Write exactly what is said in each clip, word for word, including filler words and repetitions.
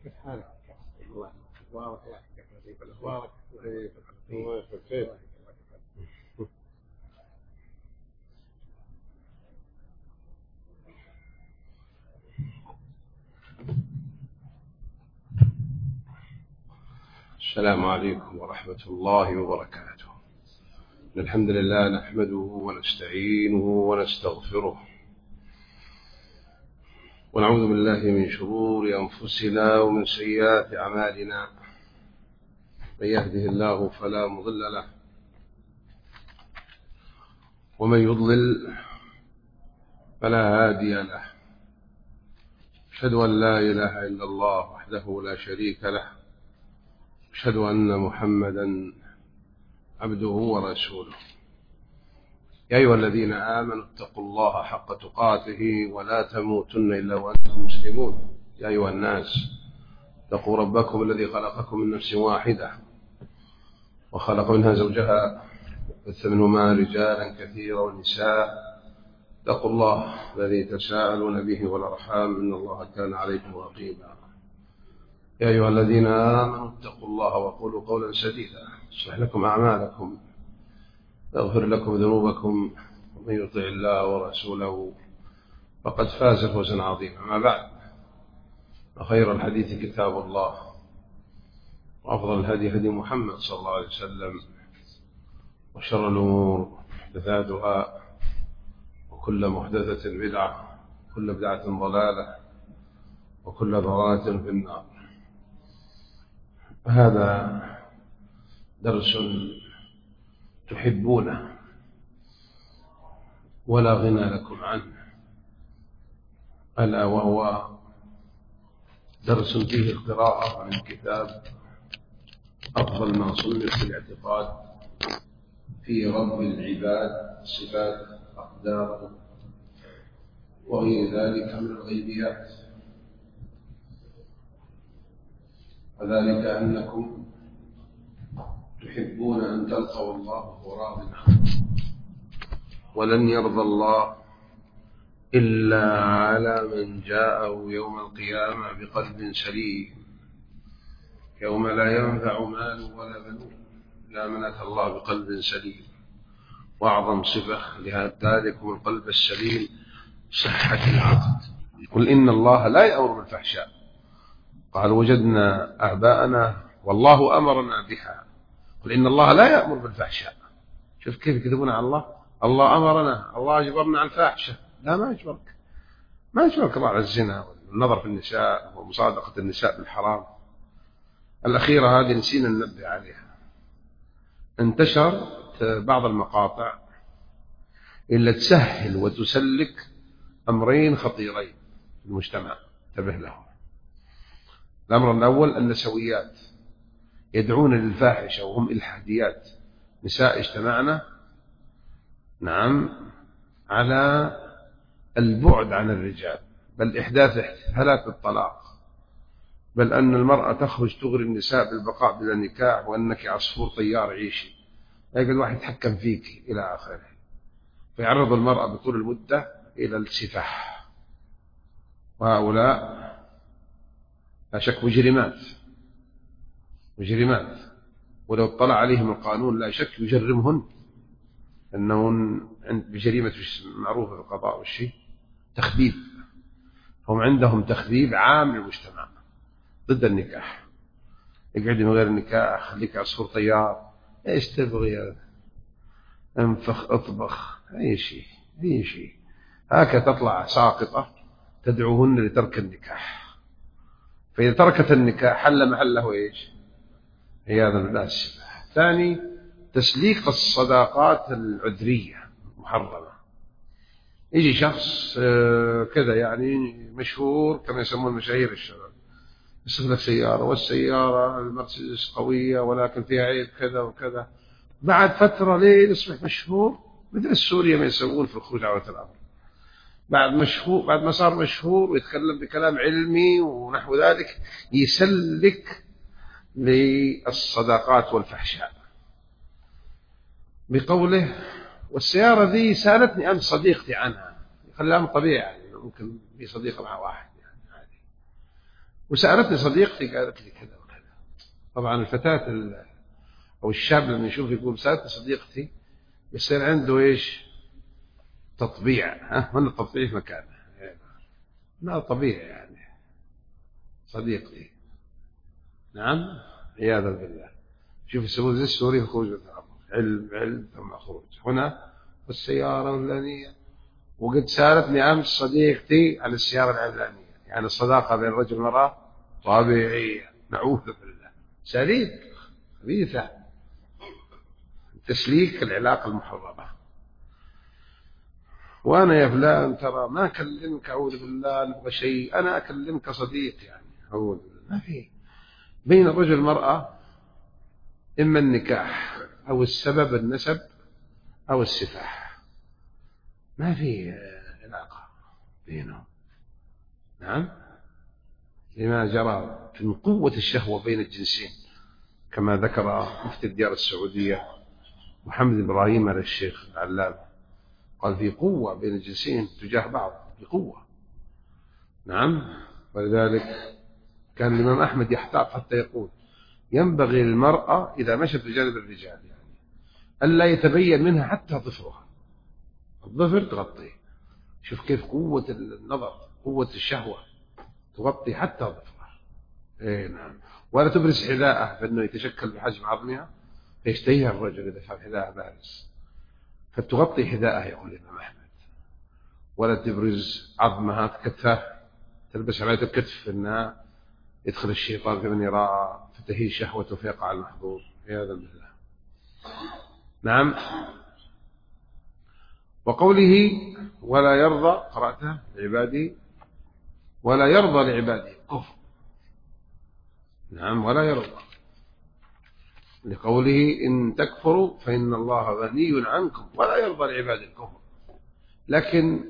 كيف حالك؟ الله واضح كيف لطيف الأخبار كيف كيف السلام عليكم ورحمة الله وبركاته. الحمد لله نحمده ونستعينه ونستغفره ونعوذ بالله من شرور أنفسنا ومن سيئات أعمالنا. من يهده الله فلا مضل له ومن يضلل فلا هادي له. أشهد أن لا إله إلا الله وحده لا شريك له. أشهد أن محمدا عبده ورسوله. يا أيها الذين آمنوا اتقوا الله حق تقاته ولا تموتن إلا وأنتم مسلمون. يا أيها الناس اتقوا ربكم الذي خلقكم من نفس واحدة وخلق منها زوجها وبث منهما رجالا كثيرا ونساء. اتقوا الله الذي تساءلون به والأرحام إن الله كان عليكم رقيبا. يا أيها الذين آمنوا اتقوا الله وقولوا قولا سديدا يصلح لكم أعمالكم يغفر لكم ذنوبكم ومن يطع الله ورسوله فقد فاز فوزا عظيما. أما بعد، فخير الحديث كتاب الله وأفضل الهدي هدي محمد صلى الله عليه وسلم وشر الأمور محدثاتها وكل محدثة بدعة وكل بدعة ضلالة وكل ضلالة في النار. هذا درس تحبونه ولا غنى لكم عنه، ألا وهو درس فيه قراءة من كتاب أفضل ما صنف في الاعتقاد في رب العباد صفات أقدار وغير ذلك من الغيبيات، وذلك أنكم تحبون أن تلقوا الله وهو راض عنكم، ولن يرضى الله إلا على من جاءه يوم القيامة بقلب سليم، يوم لا ينفع مال ولا بنون إلا من أتى الله بقلب سليم. وأعظم صفة لذلكم القلب السليم صحة العقد. قل إن الله لا يأمر بالفحشاء، قال وجدنا آباءنا والله أمرنا بها. قل إن الله لا يأمر بالفحشاء. شوف كيف يكذبون على الله. الله أمرنا، الله أجبرنا على الفاحشة. لا، ما يجبرك، ما يجبرك الله على الزنا والنظر في النساء ومصادقة النساء بالحرام. الأخيرة هذه نسينا ننبه عليها. انتشر بعض المقاطع إلا تسهل وتسلك أمرين خطيرين في المجتمع، انتبه لهم. الأمر الأول النسويات يدعون للفاحشة وهم إلحاديات. نساء اجتمعنا نعم على البعد عن الرجال، بل إحداث احتفالات بالطلاق، بل أن المرأة تخرج تغري النساء بالبقاء بلا نكاح وأنك عصفور طيار عيشي، يقول واحد يتحكم فيك إلى آخره، فيعرض المرأة بطول المدة إلى السفاح. وهؤلاء لا شك مجرمات مجرمات ولو اطلع عليهم القانون لا شك يجرمهن، أنهن بجريمة معروفة في القضاء والشيء تخبيب. هم عندهم تخبيب عام للمجتمع ضد النكاح. يقعد من غير النكاح، خليك عصفور طيار، ايش تبغي، انفخ اطبخ، اي شيء اي شيء. هكذا تطلع ساقطة تدعوهن لترك النكاح، فإذا تركت النكاح حل محله ايش؟ عياذا بالله السباح. ثاني تسليك الصداقات العذرية محرمة. يجي شخص كذا يعني مشهور كما يسمون مشاهير الشباب، يصف لك سيارة، والسيارة المرسيدس قوية ولكن فيها عيب كذا وكذا. بعد فترة ليه يصبح مشهور مثل السورية ما يسوون في الخروج على الأمر. بعد مشهور، بعد ما صار مشهور ويتكلم بكلام علمي ونحو ذلك يسلك للصداقات والفحشاء بقوله والسيارة ذي سألتني أمس صديقتي عنها. خلي الأمر طبيعي، يعني ممكن في صديقة مع واحد يعني عادي. وسألتني صديقتي قالت لي كذا وكذا. طبعا الفتاة أو الشاب لما يشوف يقول سألتني صديقتي يصير عنده إيش تطبيع. ها من التطبيع في مكانه لا طبيعي يعني صديقتي. نعم عياذا بالله. شوف يسمون زي السوري خروج من الأمر علم علم ثم خروج هنا والسيارة الفلانية. وقد سألتني أمس صديقتي عن السيارة العلانية. يعني الصداقة بين الرجل والمرأة طبيعية نعوذ بالله سليم خبيثة تسليك العلاقة المحرمة. وأنا يا فلان ترى ما أكلمك أعوذ بالله نبغى شيء أنا أكلمك صديق يعني أعوذ بالله. ما في بين الرجل والمرأة إما النكاح أو السبب النسب أو السفاح. ما في علاقة بينهم. نعم لما جرى من قوة الشهوة بين الجنسين كما ذكر مفتي الديار السعودية محمد إبراهيم على الشيخ العلام قال في قوة بين الجنسين تجاه بعض بقوة. نعم ولذلك كان الإمام أحمد يحتاط حتى يقول ينبغي للمرأة إذا مشت بجانب الرجال يعني ألا يتبين منها حتى ظفرها. الظفر تغطيه. شوف كيف قوة النظر قوة الشهوة تغطي حتى ظفرها. إيه نعم. ولا تبرز حذاءه فإنه يتشكل بحجم عظمها فيشتهيها الرجل إذا كان حذاءه بارز فتغطي حذاءه يقول الإمام أحمد. ولا تبرز عظمها تكتفه تلبس على الكتف إنها يدخل الشيطان في من يراها فتهي شهوته فيقع المحظور عياذا بالله. نعم. وقوله ولا يرضى قرأته لعباده ولا يرضى لعباده الكفر. نعم ولا يرضى لقوله إن تكفروا فإن الله غني عنكم ولا يرضى لعباده الكفر. لكن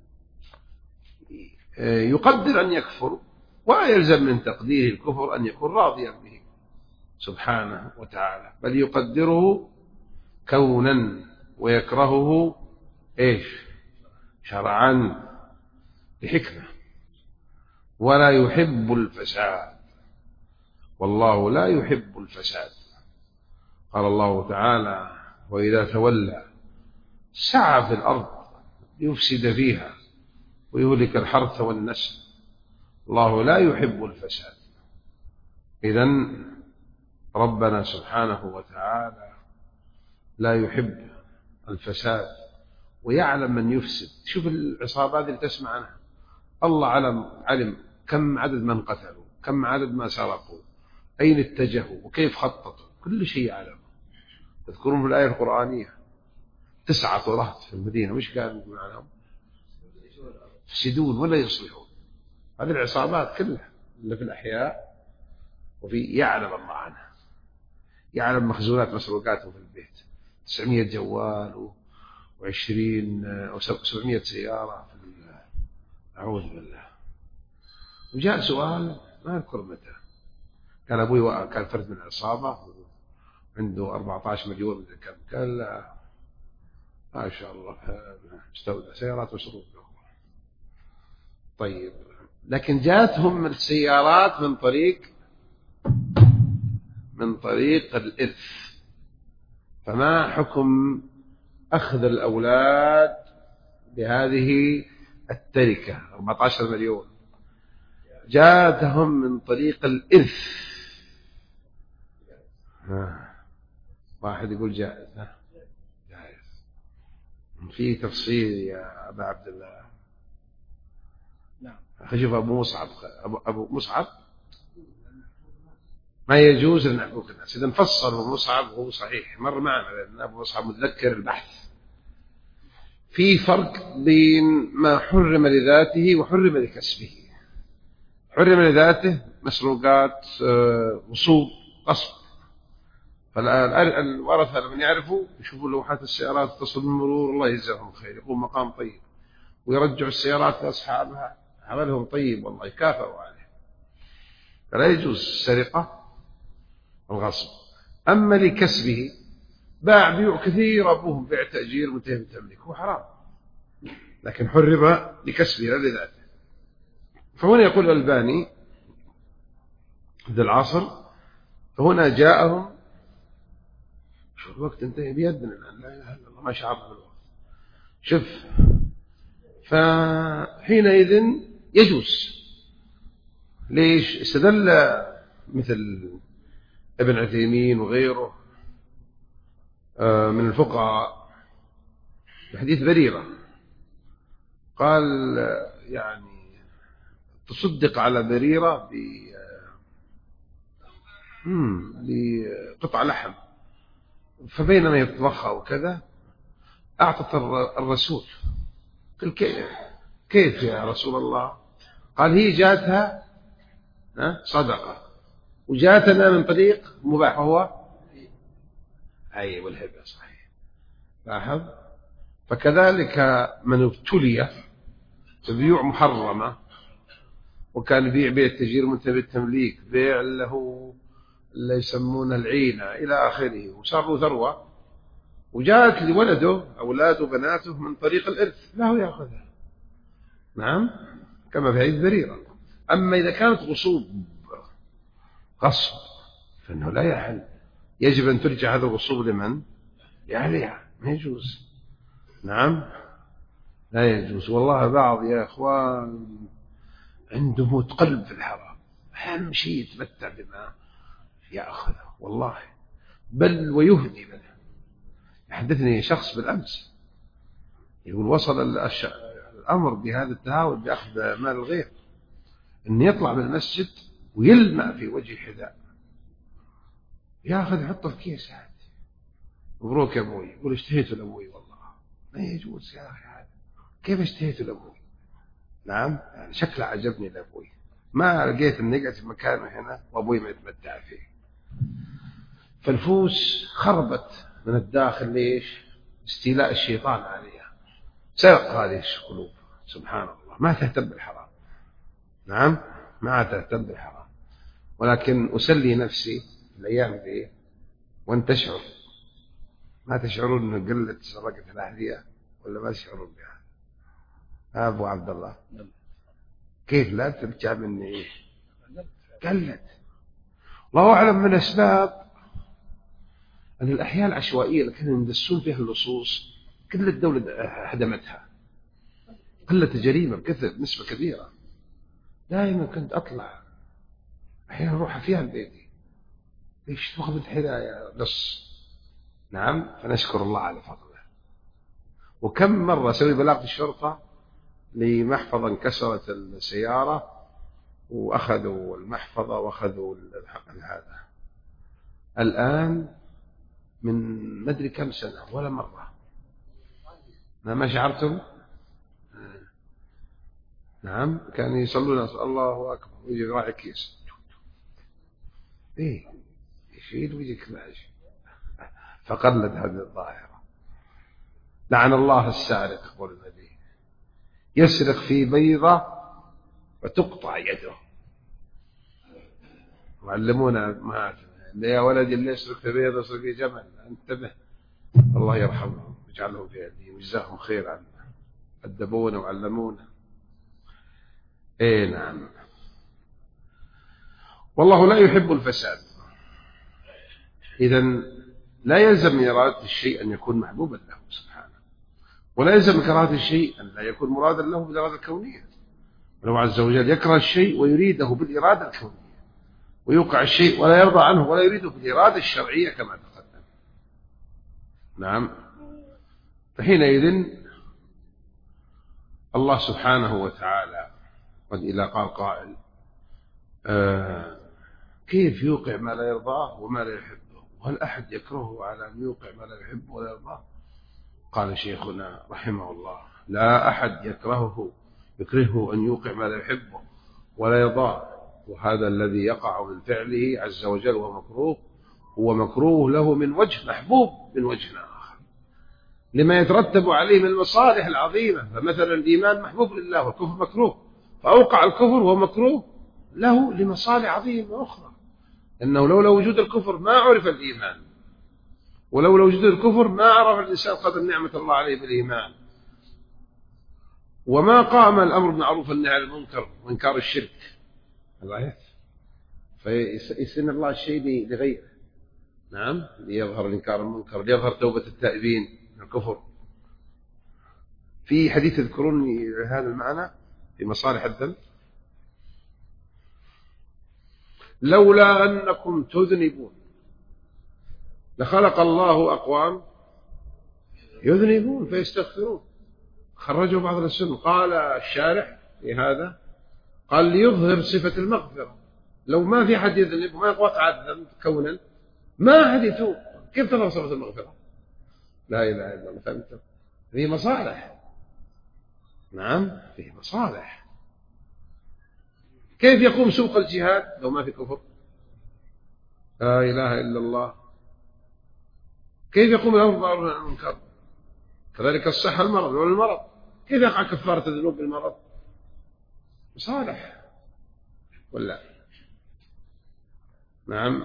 يقدر أن يكفروا ولا يلزم من تقديره الكفر أن يكون راضيا به سبحانه وتعالى بل يقدره كونا ويكرهه إيش شرعا بحكمة. ولا يحب الفساد والله لا يحب الفساد. قال الله تعالى وإذا تولى سعى في الأرض ليفسد فيها ويهلك الحرث والنسل الله لا يحب الفساد. إذن ربنا سبحانه وتعالى لا يحب الفساد ويعلم من يفسد. شوف العصابات اللي تسمع عنها الله علم علم كم عدد من قتلوا كم عدد ما سرقوا أين اتجهوا وكيف خططوا كل شيء علم. تذكرون في الآية القرآنية تسعة طرات في المدينة مش قالوا يقول عنهم يفسدون ولا يصلحون. هذه العصابات كلها اللي في الأحياء وفي يعلم الله عنها. يعلم مخزونات مسروقاتهم في البيت تسعمية جوال وعشرين أو سبعمية سيارة في أعوذ بالله. وجاء سؤال ما أذكر متى كان أبوي كان فرد من العصابة عنده أربعة عشر مليون من كم قال لا ما شاء الله استودع سيارات وشروط. طيب لكن جاتهم السيارات من طريق من طريق الإرث. فما حكم أخذ الأولاد بهذه التركة أربعة عشر مليون جاتهم من طريق الإرث. واحد يقول جائز جائز. في تفصيل يا أبا عبد الله. نعم خشف أبو مصعب أبو مصعب ما يجوز أن نحكوك الناس. إذا نفصل أبو مصعب وهو صحيح مر معنا لأن أبو مصعب متذكر البحث. في فرق بين ما حرم لذاته وحرم لكسبه. حرم لذاته مسروقات وصول قصب. فالورثة لمن يعرفوا يشوفوا لوحات السيارات تصل بالمرور الله يجزاهم خير يقوم مقام طيب ويرجعوا السيارات لأصحابها عملهم طيب والله يكافئوا عليه. فلا يجوز السرقة والغصب. أما لكسبه باع بيع كثير أبوه بيع تأجير متهم تملك هو حرام لكن حرم لكسبه لا لذاته. فهنا يقول الألباني ذي العصر. فهنا جاءهم، شوف الوقت انتهي بيدنا الآن، لا إله إلا الله، ما شعرنا بالوقت. شوف، فحينئذ يجوز. ليش؟ استدل مثل ابن عثيمين وغيره من الفقهاء بحديث بريرة، قال يعني تصدق على بريرة بقطع لحم، فبينما يطبخها وكذا أعطت الرسول. قال كيف يا رسول الله؟ قال هي جاتها صدقة وجاتنا من طريق مباح، وهو أي والهبة. صحيح، لاحظ. فكذلك من ابتلي ببيوع محرمة، وكان يبيع بيع التجير منتهى بالتمليك، بيع له اللي يسمونه العينة إلى آخره، وصار له ثروة، وجاءت لولده أولاده وبناته من طريق الإرث، له يأخذها. نعم، كما في حديث بريرة. أما إذا كانت غصوب غصب فإنه لا يحل، يجب أن ترجع هذا الغصوب لمن؟ لأهلها، ما يجوز. نعم، لا يجوز. والله بعض يا إخوان عنده موت قلب في الحرام، أهم شيء يتمتع بما يأخذه والله، بل ويهدي منه. يحدثني شخص بالأمس يقول وصل الأمر بهذا التهاون بأخذ مال الغير، أن يطلع من المسجد ويلمع في وجه حذاء، ياخذ يحطه في كيس عادي، مبروك يا أبوي. يقول اشتهيت لأبوي، والله ما يجوز يا أخي هذا، كيف اشتهيت لأبوي؟ نعم، يعني شكله عجبني لأبوي، ما لقيت أن يقعد في مكانه هنا وأبوي ما يتمتع فيه. فالفوس خربت من الداخل. ليش؟ استيلاء الشيطان عليها، سرق هذه القلوب. سبحان الله، ما تهتم بالحرام. نعم، ما تهتم بالحرام. ولكن أسلي نفسي الأيام ذي وأن تشعر، ما تشعرون أن قلة سرقة الأحذية ولا ما تشعرون بها؟ أبو عبد الله كيف لا ترجع مني؟ قلت. الله أعلم من أسباب أن الأحياء العشوائية اللي كانوا يندسون فيها اللصوص كل الدولة هدمتها، قلة الجريمة بكثر نسبة كبيرة. دائما كنت أطلع أحيانا أروح فيها بيتي، ليش تأخذ الحذاء لص؟ نعم، فنشكر الله على فضله. وكم مرة سوي بلاغ في الشرطة لمحفظة انكسرت السيارة وأخذوا المحفظة وأخذوا هذا. الآن من مدري كم سنة ولا مرة، ما شعرتم؟ نعم، كانوا يصلون الله أكبر ويجي راعي كيس، إيه يشيل ويجيك ماشي. فقلت هذه الظاهرة. لعن الله السارق، يقول النبي، يسرق في بيضة وتقطع يده. وعلمونا ما يا ولدي اللي يسرق في بيضة يسرق في جمل، انتبه. الله يرحمهم ويجعلهم في أيديهم ويجزاهم خير عنا، أدبونا وعلمونا. ايه نعم. والله لا يحب الفساد. إذن لا يلزم من إرادة الشيء أن يكون محبوبا له سبحانه، ولا يلزم من كراهة الشيء أن لا يكون مرادا له بالإرادة الكونية. ولو عز وجل يكره الشيء ويريده بالإرادة الكونية، ويوقع الشيء ولا يرضى عنه ولا يريده بالإرادة الشرعية كما تقدم. نعم. فحينئذ الله سبحانه وتعالى قد إذا قال قائل آه كيف يوقع ما لا يرضاه وما لا يحبه؟ وهل أحد يكرهه على أن يوقع ما لا يحبه ولا يرضاه؟ قال شيخنا رحمه الله لا أحد يكرهه يكرهه أن يوقع ما لا يحبه ولا يرضاه، وهذا الذي يقع من فعله عز وجل ومكروه هو مكروه له من وجه، محبوب من وجه آخر لما يترتب عليه من المصالح العظيمة. فمثلا الإيمان محبوب لله والكفر مكروه، فأوقع الكفر وهو مكروه له لمصالح عظيمة أخرى، أنه لولا وجود الكفر ما عرف الإيمان، ولولا وجود الكفر ما عرف الإنسان قدر نعمة الله عليه بالإيمان، وما قام الأمر بالمعروف والنهي عن المنكر وإنكار الشرك. فيسن الله الشيء لغيره. نعم، ليظهر الإنكار المنكر، ليظهر توبة التائبين من الكفر. في حديث يذكرون هذا المعنى في مصالح الذنب: لولا أنكم تذنبون لخلق الله أقوام يذنبون فيستغفرون. خرجوا بعض السنة. قال الشارح في هذا، قال ليظهر صفة المغفرة. لو ما في حد يذنب وما وقع الذنب كونا، ما أحد يتوب، كيف تظهر صفة المغفرة؟ لا إله إلا الله. فهمت؟ فيه مصالح. نعم، فيه مصالح. كيف يقوم سوق الجهاد لو ما في كفر؟ لا إله إلا الله. كيف يقوم الأمر بالمعروف والنهي عن المنكر؟ كذلك الصحة المرض والمرض، كيف يقع كفارة الذنوب بالمرض؟ مصالح ولا؟ نعم.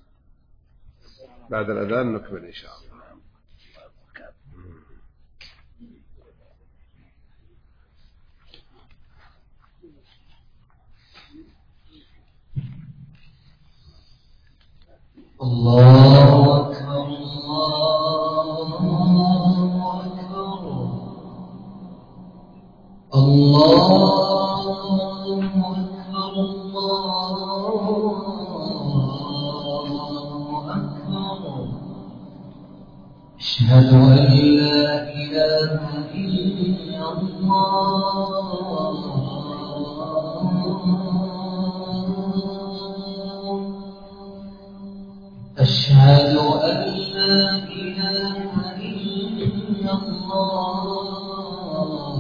بعد الأذان نكمل إن شاء الله. الله أكبر الله أكبر الله أكبر الله أكبر. أشهد أن لا إله إلا الله أشهد أن لا إله إلا الله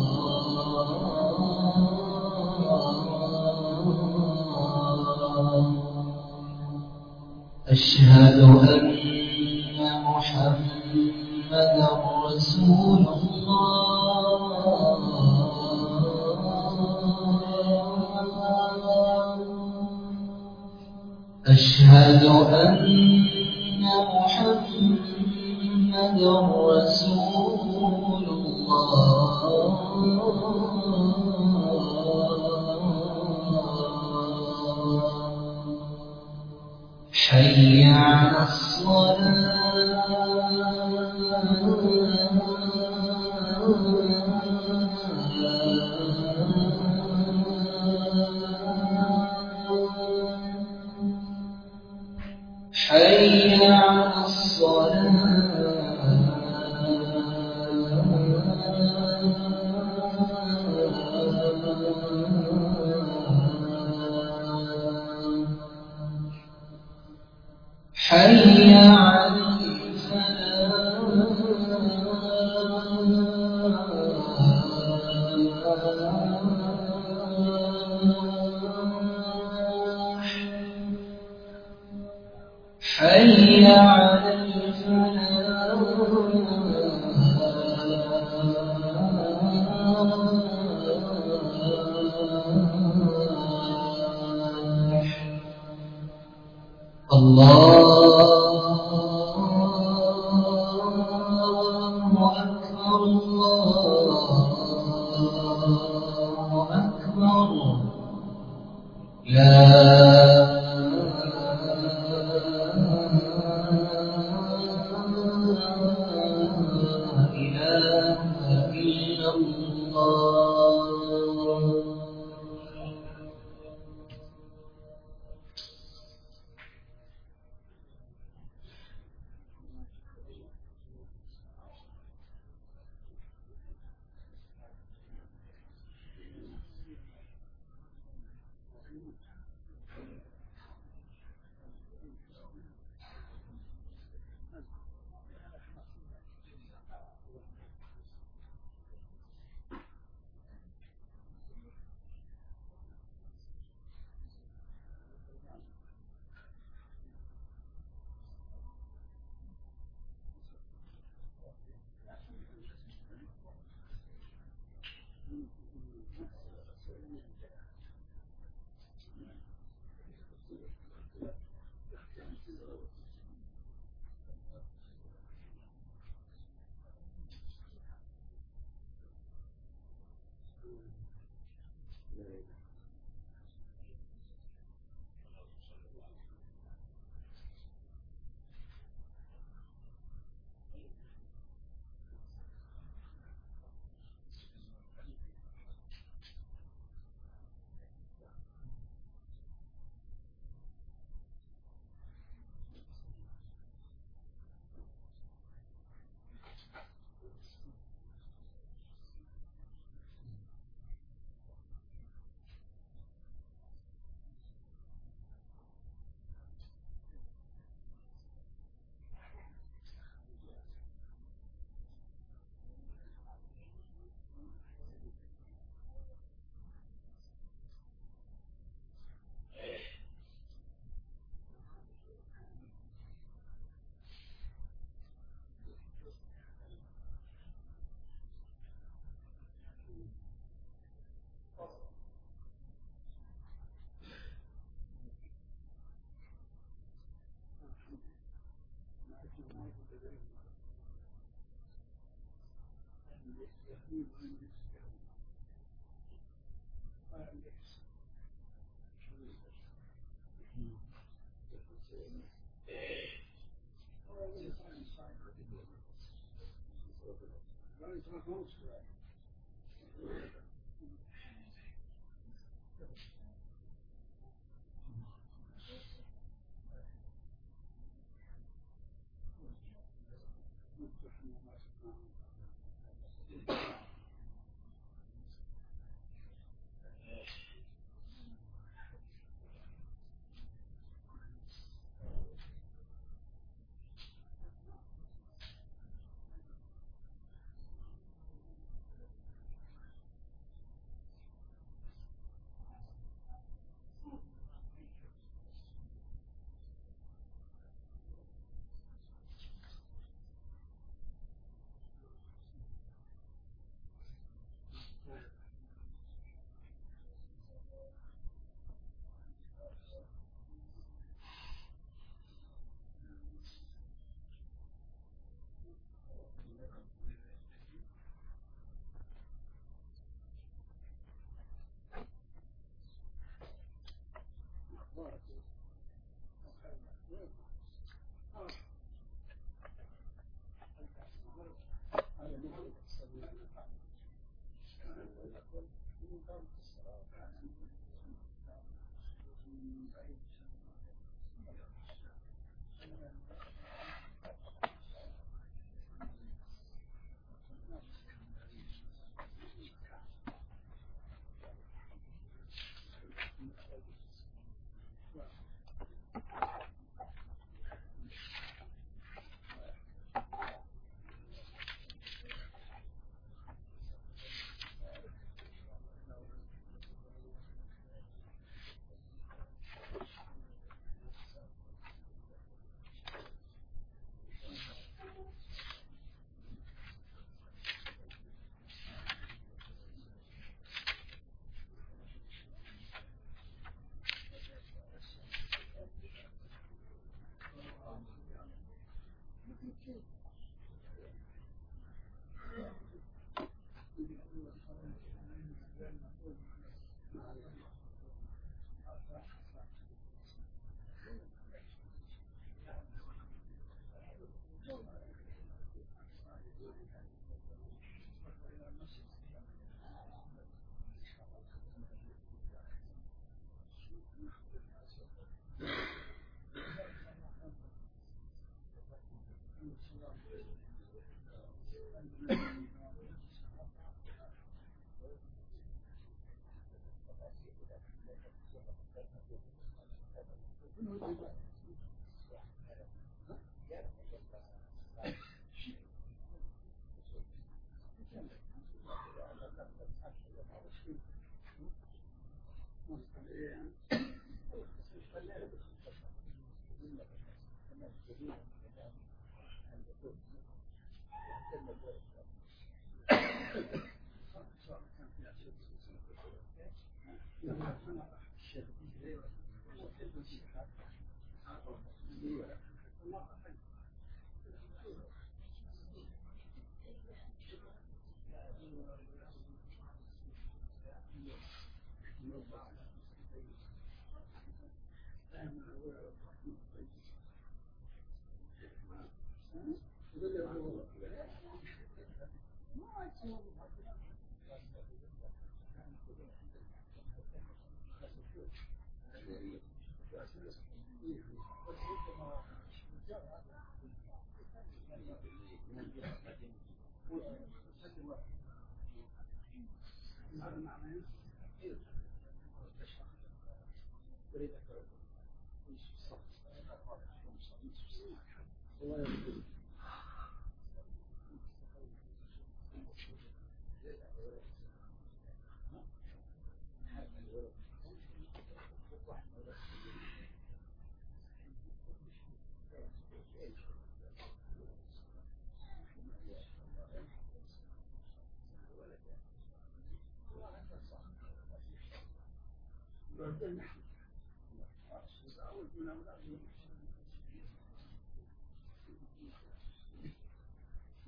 أشهد أن محمدا رسول الله أشهد أن محمدا رسول الله حي على الصلاة حي على الصلاة حي على الفلاح حي على الفلاح الله أكبر الله أكبر. لا إله إلا الله.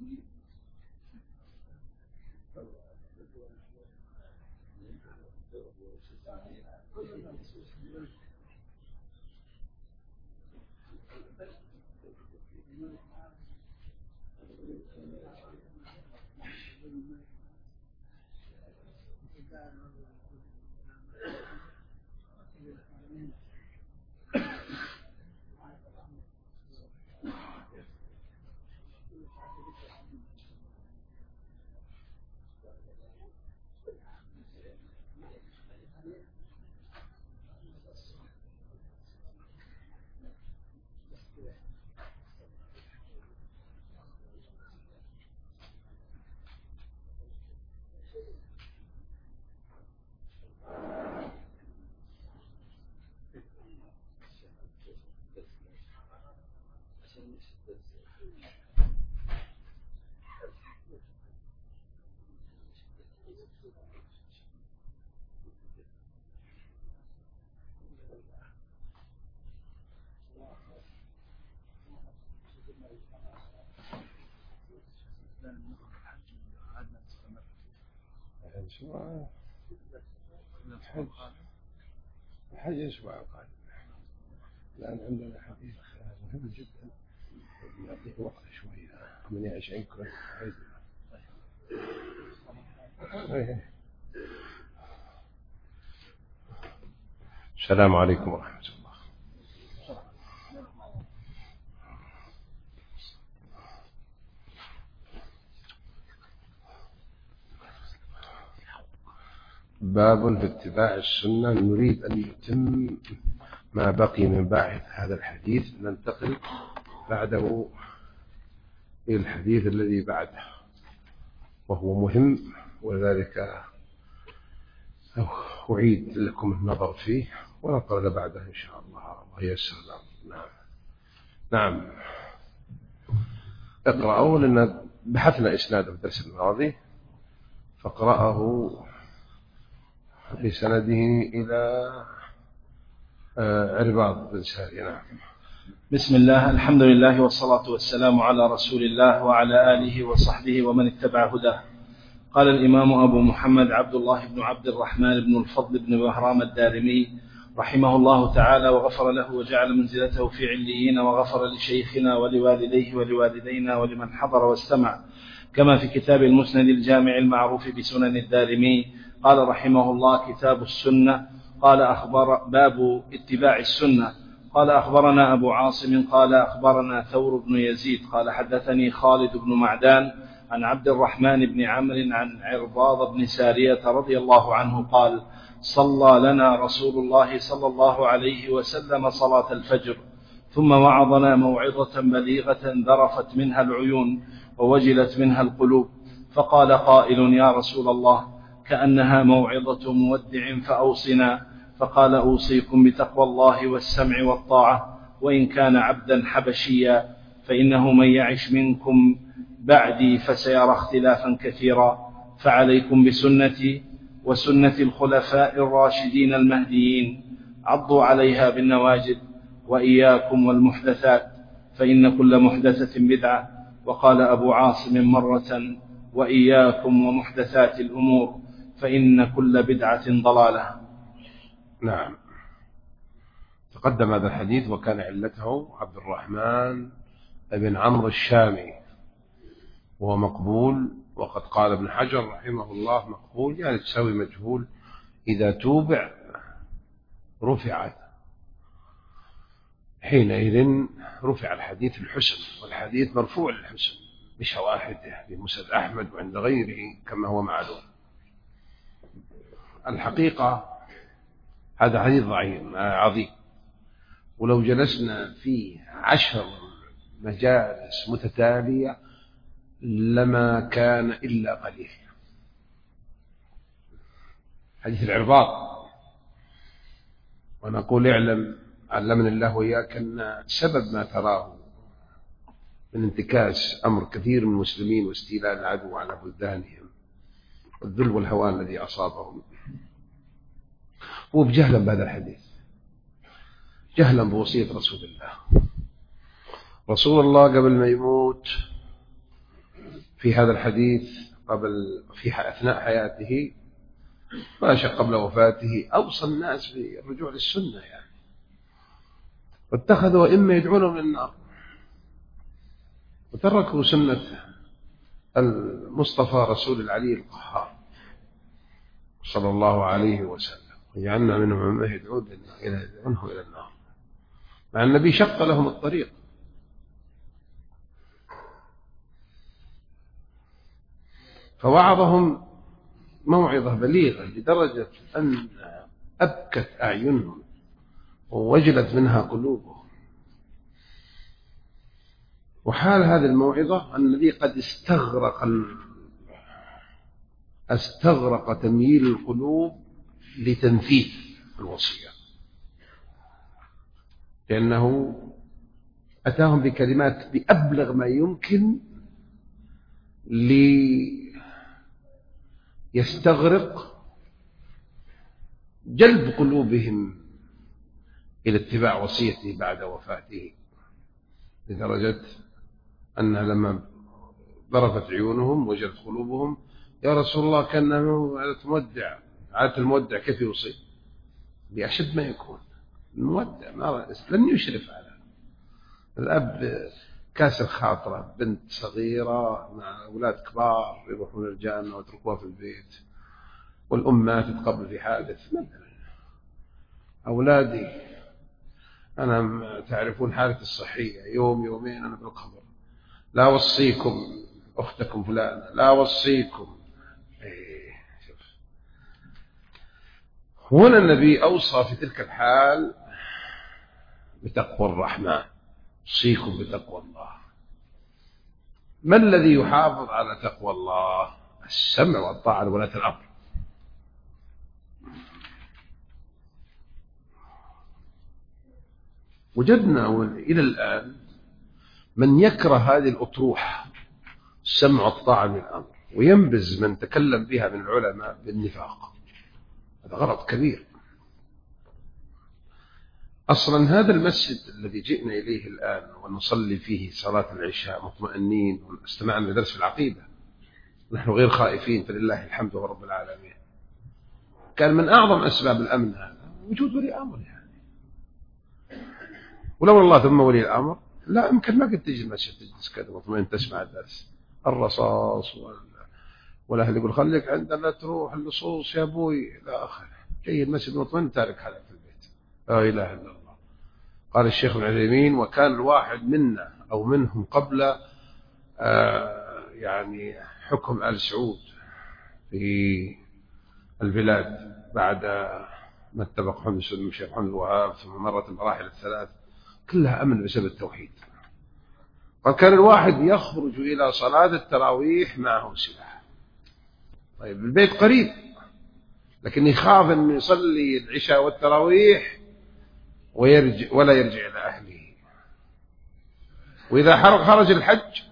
الحج الحج الأسبوع القادم، لأن عندنا حديث مهم جدا يعطيك وقت شوية من يعيش عندكم. السلام عليكم ورحمة الله. باب في اتباع السنة. نريد أن يتم ما بقي من باحث هذا الحديث، ننتقل بعده إلى الحديث الذي بعده وهو مهم، ولذلك أعيد لكم النظر فيه وننتقل بعده إن شاء الله ويسر لنا. نعم نعم اقرأوا، لأن بحثنا إسناده في الدرس الماضي، فاقرأه بسنده إلى عرباض بن سارية. نعم. بسم الله، الحمد لله والصلاة والسلام على رسول الله وعلى آله وصحبه ومن اتبع هداه. قال الإمام أبو محمد عبد الله بن عبد الرحمن بن الفضل بن بهرام الدارمي رحمه الله تعالى وغفر له وجعل منزلته في عليين، وغفر لشيخنا ولوالديه ولوالدينا ولمن حضر واستمع، كما في كتاب المسند الجامع المعروف بسنن الدارمي. قال رحمه الله: كتاب السنة. قال أخبر باب اتباع السنة. قال أخبرنا أبو عاصم قال أخبرنا ثور بن يزيد قال حدثني خالد بن معدان عن عبد الرحمن بن عمرو عن عرباض بن سارية رضي الله عنه قال: صلى لنا رسول الله صلى الله عليه وسلم صلاة الفجر، ثم وعظنا موعظة بليغة ذرفت منها العيون ووجلت منها القلوب، فقال قائل: يا رسول الله، كأنها موعظة مودع فأوصنا. فقال: أوصيكم بتقوى الله والسمع والطاعة، وإن كان عبدا حبشيا، فإنه من يعش منكم بعدي فسيرى اختلافا كثيرا، فعليكم بسنتي وسنة الخلفاء الراشدين المهديين، عضوا عليها بالنواجذ، وإياكم والمحدثات، فإن كل محدثة بدعة. وقال أبو عاصم مرة: وإياكم ومحدثات الأمور، فإن كل بدعة ضلالة. نعم. تقدم هذا الحديث وكان علته عبد الرحمن بن عمرو الشامي، وهو مقبول، وقد قال ابن حجر رحمه الله مقبول يعني تساوي مجهول، إذا توبع رفعت، حينئذ رفع الحديث الحسن، والحديث مرفوع للحسن بشواهده في مسند أحمد وعند غيره كما هو معلوم. الحقيقة هذا حديث ضعيف عظيم، ولو جلسنا فيه عشر مجالس متتالية لما كان إلا قليل. حديث العرباض، ونقول اعلم علمنا الله وإياك أن سبب ما تراه من انتكاس أمر كثير من المسلمين واستيلاء العدو على بلدانهم والذل والهوان الذي أصابهم هو بجهلا بهذا الحديث، جهلا بوصية رسول الله. رسول الله قبل ما يموت في هذا الحديث قبل في أثناء حياته ماشى قبل وفاته أوصى الناس بالرجوع للسنة يعني، واتخذوا أئمة يدعونهم للنار وتركوا سنة المصطفى رسول العلي القهار صلى الله عليه وسلم، وجعلنا منهم من يدعونهم إلى النار، مع النبي شق لهم الطريق. فوعظهم موعظة بليغة لدرجة أن أبكت أعينهم ووجلت منها قلوبهم. وحال هذه الموعظة النبي قد استغرق استغرق تمييل القلوب لتنفيذ الوصية، لأنه أتاهم بكلمات بأبلغ ما يمكن ليستغرق جلب قلوبهم إلى اتباع وصيته بعد وفاته، لدرجة أنها لما ضربت عيونهم وجلت قلوبهم: يا رسول الله كأنه عادة مودع. عادة المودع كيف يوصي؟ بأشد ما يكون. المودع ما لن يشرف على الأب، كاسر خاطرة بنت صغيرة مع أولاد كبار يروحون الجامعة ويتركوها في البيت، والأمات تتقبل في حادث مثلا. أولادي أنا تعرفون حالتي الصحية، يوم يومين أنا بالقبر، لا وصيكم أختكم فلانة، لا وصيكم. إيه شوف. هنا النبي أوصى في تلك الحال بتقوى الرحمن، أوصيكم بتقوى الله. ما الذي يحافظ على تقوى الله؟ السمع والطاعة لولاة الأمر. وجدنا إلى الآن من يكره هذه الأطروحة السمع والطاعة للأمر، وينبز من تكلم بها من العلماء بالنفاق. هذا غلط كبير. أصلا هذا المسجد الذي جئنا إليه الآن ونصلي فيه صلاة العشاء مطمئنين واستمعنا لدرس في العقيدة، نحن غير خائفين فلله الحمد ورب العالمين، كان من أعظم أسباب الأمن هذا وجود ولي أمر يعني. ولو الله ثم ولي الأمر لا يمكن ما كنت تجي المسجد تجلس كذا مطمئن تسمع الدرس. الرصاص والأهل يقول خليك عندنا لا تروح اللصوص يا أبوي لا آخر، جاي المسجد مطمئن تارك هذا في البيت. لا إله إلا الله. قال الشيخ ابن عثيمين: وكان الواحد منا أو منهم قبل آه يعني حكم آل سعود في البلاد بعد ما اتفق محمد بن الشيخ محمد الوهاب، ثم مرت المراحل الثلاث كلها أمن بسبب التوحيد. قال كان الواحد يخرج إلى صلاة التراويح معه سلاح. طيب البيت قريب، لكن يخاف أن يصلي العشاء والتراويح ويرجع ولا يرجع إلى أهله. وإذا خرج الحج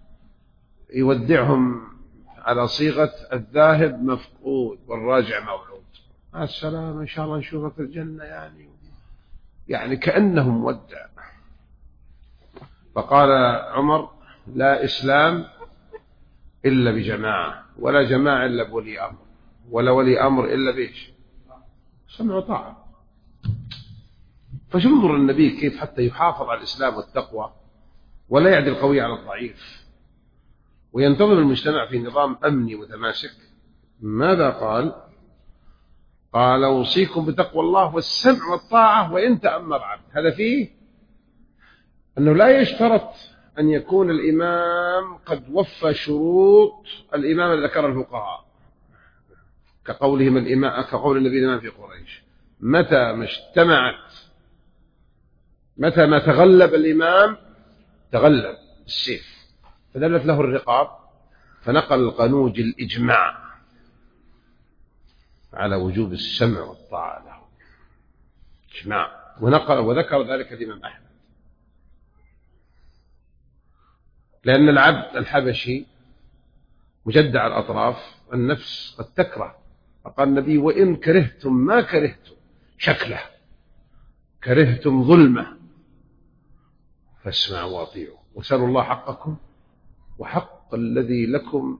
يودعهم على صيغة الذاهب مفقود والراجع مولود. السلام إن شاء الله نشوفك في الجنة يعني يعني كأنه مودع. فقال عمر: لا إسلام إلا بجماعة، ولا جماعة إلا بولي أمر، ولا ولي أمر إلا بإيش؟ سمع وطاعة. فشنظر النبي كيف حتى يحافظ على الإسلام والتقوى ولا يعدي القوي على الضعيف وينتظم المجتمع في نظام أمني متماسك. ماذا قال؟ قال: أوصيكم بتقوى الله والسمع والطاعة وإن تأمر عبد. هذا فيه أنه لا يشترط أن يكون الإمام قد وفى شروط الإمام الذي ذكر الفقهاء، كقولهم الإمام كقول النبي الإمام في قريش: متى ما اجتمعت متى ما تغلب الإمام تغلب السيف، فدلت له الرقاب، فنقل القنوج الإجماع على وجوب السمع والطاعة له إجماع، ونقل وذكر ذلك الإمام أحمد. لأن العبد الحبشي مجدع الأطراف، النفس قد تكره. فقال النبي: وإن كرهتم ما كرهتم شكله، كرهتم ظلمه، فاسمعوا واطيعوا وسألوا الله حقكم وحق الذي لكم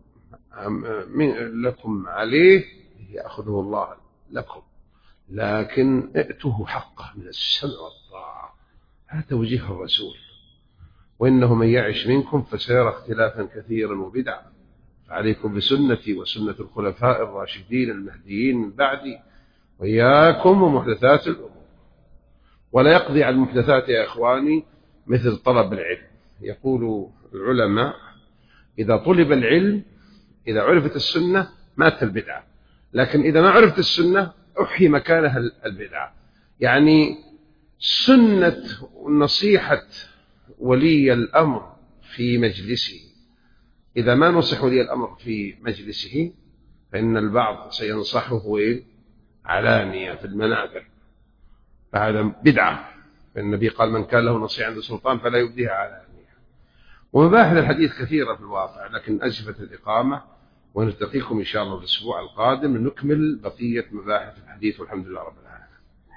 لكم عليه يأخذه الله لكم، لكن ائتوه حقه من السمع والطاعة. هذا توجيه الرسول. وإنه من يعش منكم فسيرى اختلافا كثيرا وبدعا، فعليكم بسنتي وسنة الخلفاء الراشدين المهديين من بعدي وإياكم ومحدثات الأمور. ولا يقضي على المحدثات يا إخواني مثل طلب العلم. يقول العلماء إذا طلب العلم، إذا عرفت السنة مات البدعة، لكن إذا ما عرفت السنة أحيي مكانها البدعة. يعني سنة نصيحة ولي الأمر في مجلسه، إذا ما نصح ولي الأمر في مجلسه فإن البعض سينصحه علانية في المنابر، فهذا بدعة. فالنبي قال من كان له نصيحة عند السلطان فلا يبديها علانية. ومباحث الحديث كثيرة في الواقع، لكن أجفت الإقامة، ونلتقيكم إن شاء الله الأسبوع القادم لنكمل بقية مباحث الحديث، والحمد لله رب العالمين.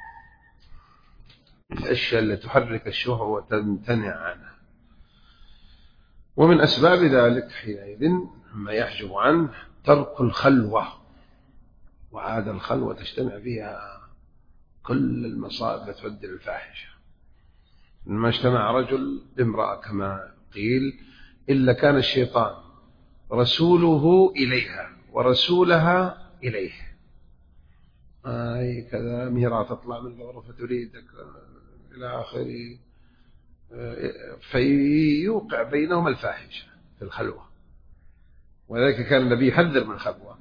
الأشياء التي تحرك الشهوة وتمتنع عنها، ومن أسباب ذلك حينئذ ما يحجب عنه ترك الخلوة، وعاد الخلوة تجتمع فيها كل المصائب التي تؤدي للفاحشة. ما اجتمع رجل بامرأة كما قيل إلا كان الشيطان رسوله إليها ورسولها إليه. أي كذا ميرا تطلع من الغرفة تريدك إلى آخره، فيوقع بينهما الفاحشة في الخلوة. وذلك كان النبي يحذر من الخلوة.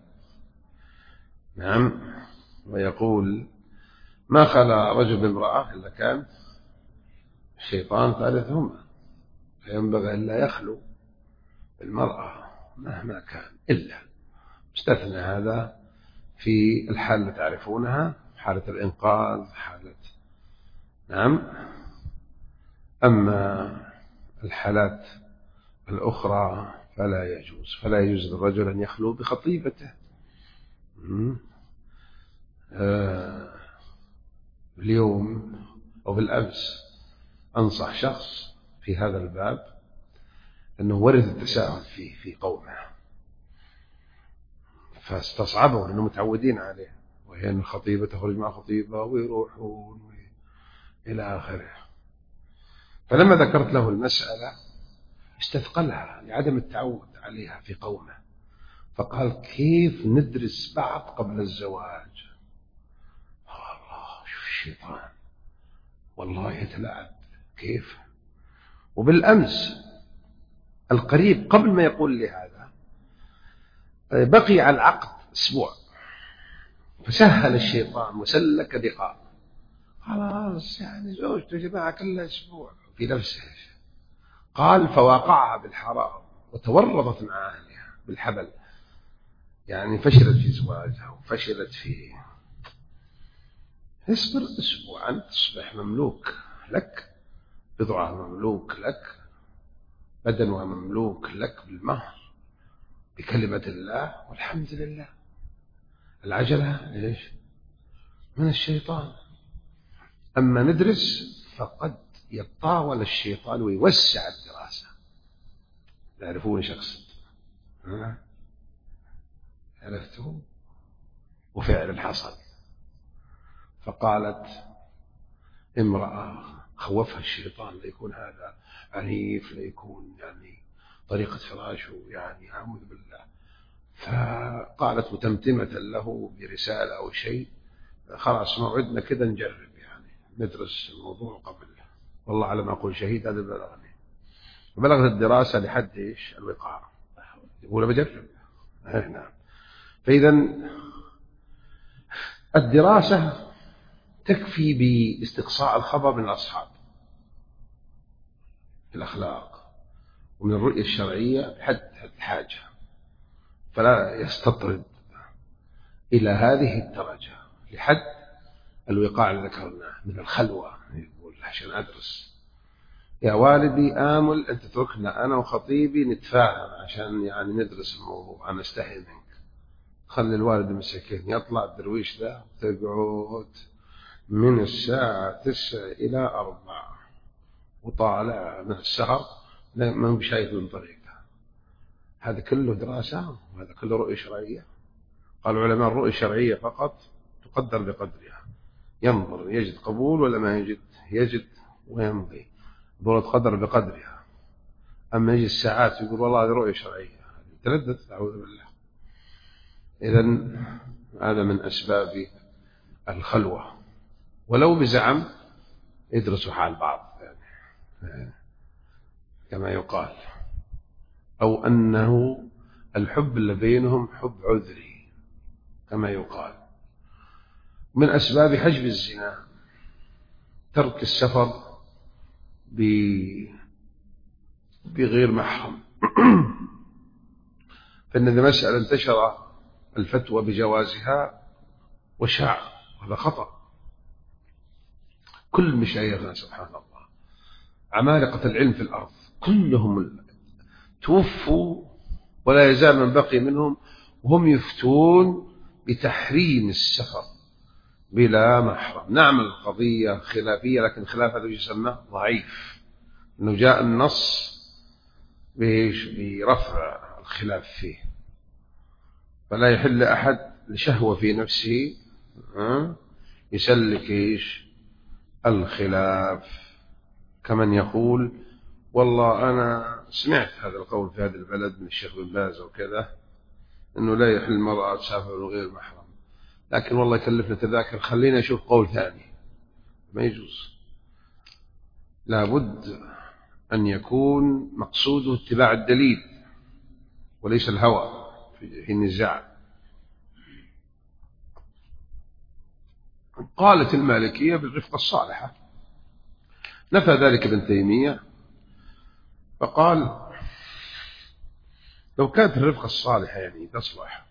نعم. ويقول ما خلا رجل بامرأة إلا كان الشيطان ثالثهما، فينبغي أن لا يخلو المرأة مهما كان، إلا استثنى هذا في الحالة التي تعرفونها، حالة الإنقاذ، حالة نعم. أما الحالات الأخرى فلا يجوز، فلا يجوز للرجل أن يخلو بخطيبته. آه اليوم أو بالأمس أنصح شخص في هذا الباب أنه ورد التساهل فيه في قومه، فاستصعبوا لأنهم متعودين عليه، وهي أن الخطيبة تخرج مع خطيبة ويروحون إلى آخره. فلما ذكرت له المسألة استثقلها لعدم التعود عليها في قومه، فقال كيف ندرس بعض قبل الزواج؟ الله شوف الشيطان والله يتلاعب كيف. وبالأمس القريب قبل ما يقول لي هذا بقي على العقد أسبوع، فسهل الشيطان وسلك دقاء، خلاص يعني زوجته جماعة كلها أسبوع في نفسه. قال فواقعها بالحرام وتورطت مع أهلها بالحبل، يعني فشلت في زواجها وفشلت في. اصبر أسبوعا تصبح مملوك لك، بضعها مملوك لك، بدنها مملوك لك بالمهر بكلمة الله، والحمد لله. العجلة إيش؟ من الشيطان. أما ندرس فقد يتطاول الشيطان ويوسع الدراسة. تعرفون شخص عرفته وفعلا حصل. فقالت امرأة خوفها الشيطان ليكون هذا عنيف، ليكون يعني طريقة فراشه يعني أعوذ بالله. فقالت متمتمة له برسالة أو شيء خلاص موعدنا كذا نجرب يعني ندرس الموضوع قبل، والله على ما أقول شهيد هذا بلغني. وبلغت الدراسة لحد إيش؟ الوقاع. يقول بجرب. نعم. فإذا الدراسة تكفي باستقصاء الخبر من الأصحاب في الأخلاق ومن الرؤية الشرعية حد الحاجة، فلا يستطرد إلى هذه الدرجة لحد الوقاع اللي ذكرناه من الخلوة. يقول عشان أدرس يا والدي آمل أن تتركنا أنا وخطيبي نتفاهم عشان يعني ندرس الموضوع، أنا أستحي منك. خلي الوالد مسكين يطلع الدرويش ذا تقعد من الساعة تسعة إلى أربعة وطالع من السهر ما هو شايف من طريقه. هذا كله دراسة وهذا كله رؤية شرعية. قال العلماء الرؤية الشرعية فقط تقدر بقدرها، ينظر يجد قبول ولا ما يجد، يجد ويمضي، دورة قدر بقدرها. أما يجي الساعات يقول والله هذه رؤية شرعية، تردد، أعوذ بالله. إذن هذا من أسباب الخلوة، ولو بزعم يدرسوا حال بعض يعني كما يقال، أو أنه الحب اللي بينهم حب عذري كما يقال. من أسباب حجب الزنا ترك السفر بغير محرم. فإن إذا مسألة انتشر الفتوى بجوازها وشاع، هذا خطأ. كل مشايخنا سبحان الله عمالقة العلم في الأرض كلهم توفوا، ولا يزال من بقي منهم وهم يفتون بتحريم السفر بلا محرم. نعم القضية خلافية، لكن خلاف هذا يسمى ضعيف، أنه جاء النص برفع الخلاف فيه، فلا يحل أحد لشهوة في نفسه يسلك إيش الخلاف، كمن يقول والله أنا سمعت هذا القول في هذا البلد من الشيخ بن باز وكذا، أنه لا يحل المرأة تسافر غير محرم، لكن والله يكلفنا تذاكر، خلينا نشوف قول ثاني. ما يجوز، لابد أن يكون مقصوده اتباع الدليل وليس الهوى في النزاع. قالت المالكية بالرفقة الصالحة، نفى ذلك ابن تيمية فقال لو كانت الرفقة الصالحة يعني تصلح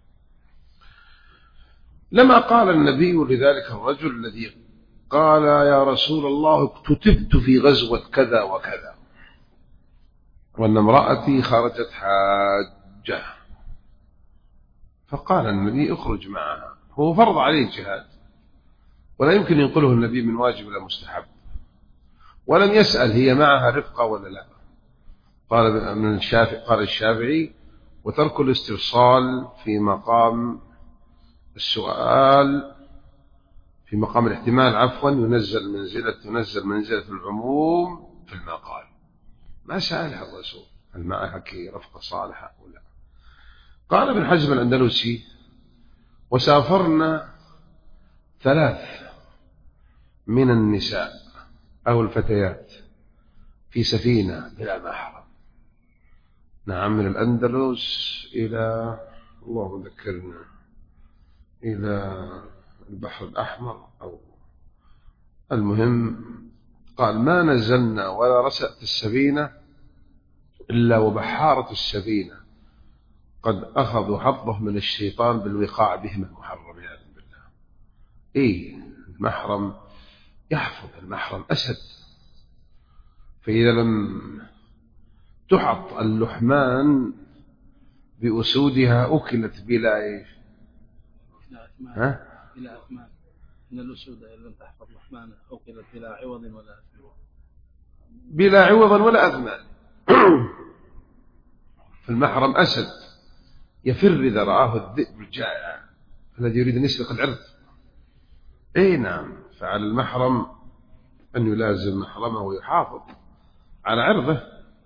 لما قال النبي لذلك الرجل الذي قال يا رسول الله اكتتبت في غزوة كذا وكذا وأن امرأتي خرجت حاجة، فقال النبي اخرج معها. هو فرض عليه الجهاد ولا يمكن ينقله النبي من واجب إلى مستحب، ولم يسأل هي معها رفقة ولا لا. قال من الشافعي قال الشافعي وترك الاستفصال في مقام السؤال في مقام الاحتمال عفوا ينزل منزلة تنزل منزلة العموم في المقال. ما سألها الرسول هل معها كي رفقة صالحة أو لا. قال ابن حزم الأندلسي وسافرنا ثلاث من النساء أو الفتيات في سفينة بلا محرم. نعم من الأندلس إلى الله ذكرنا إلى البحر الأحمر أو المهم. قال ما نزلنا ولا رسأت السفينة إلا وبحارة السفينة قد أخذوا حظه من الشيطان بالوقاع بهم المحرم يعني بالله. إيه المحرم يحفظ، المحرم أسد، فإذا لم تحط اللحمان بأسودها أكلت بلا إيش ها؟ بلا أثمان. إن الأسود إذا لم تحفظ لحمان أكلت بلا عوض ولا أثمان، بلا عوض ولا أثمان. فالمحرم أسد يفر إذا رآه الذئب الجائع الذي يريد أن يسرق العرض. أي نعم، فعلى المحرم أن يلازم محرمه ويحافظ على عرضه.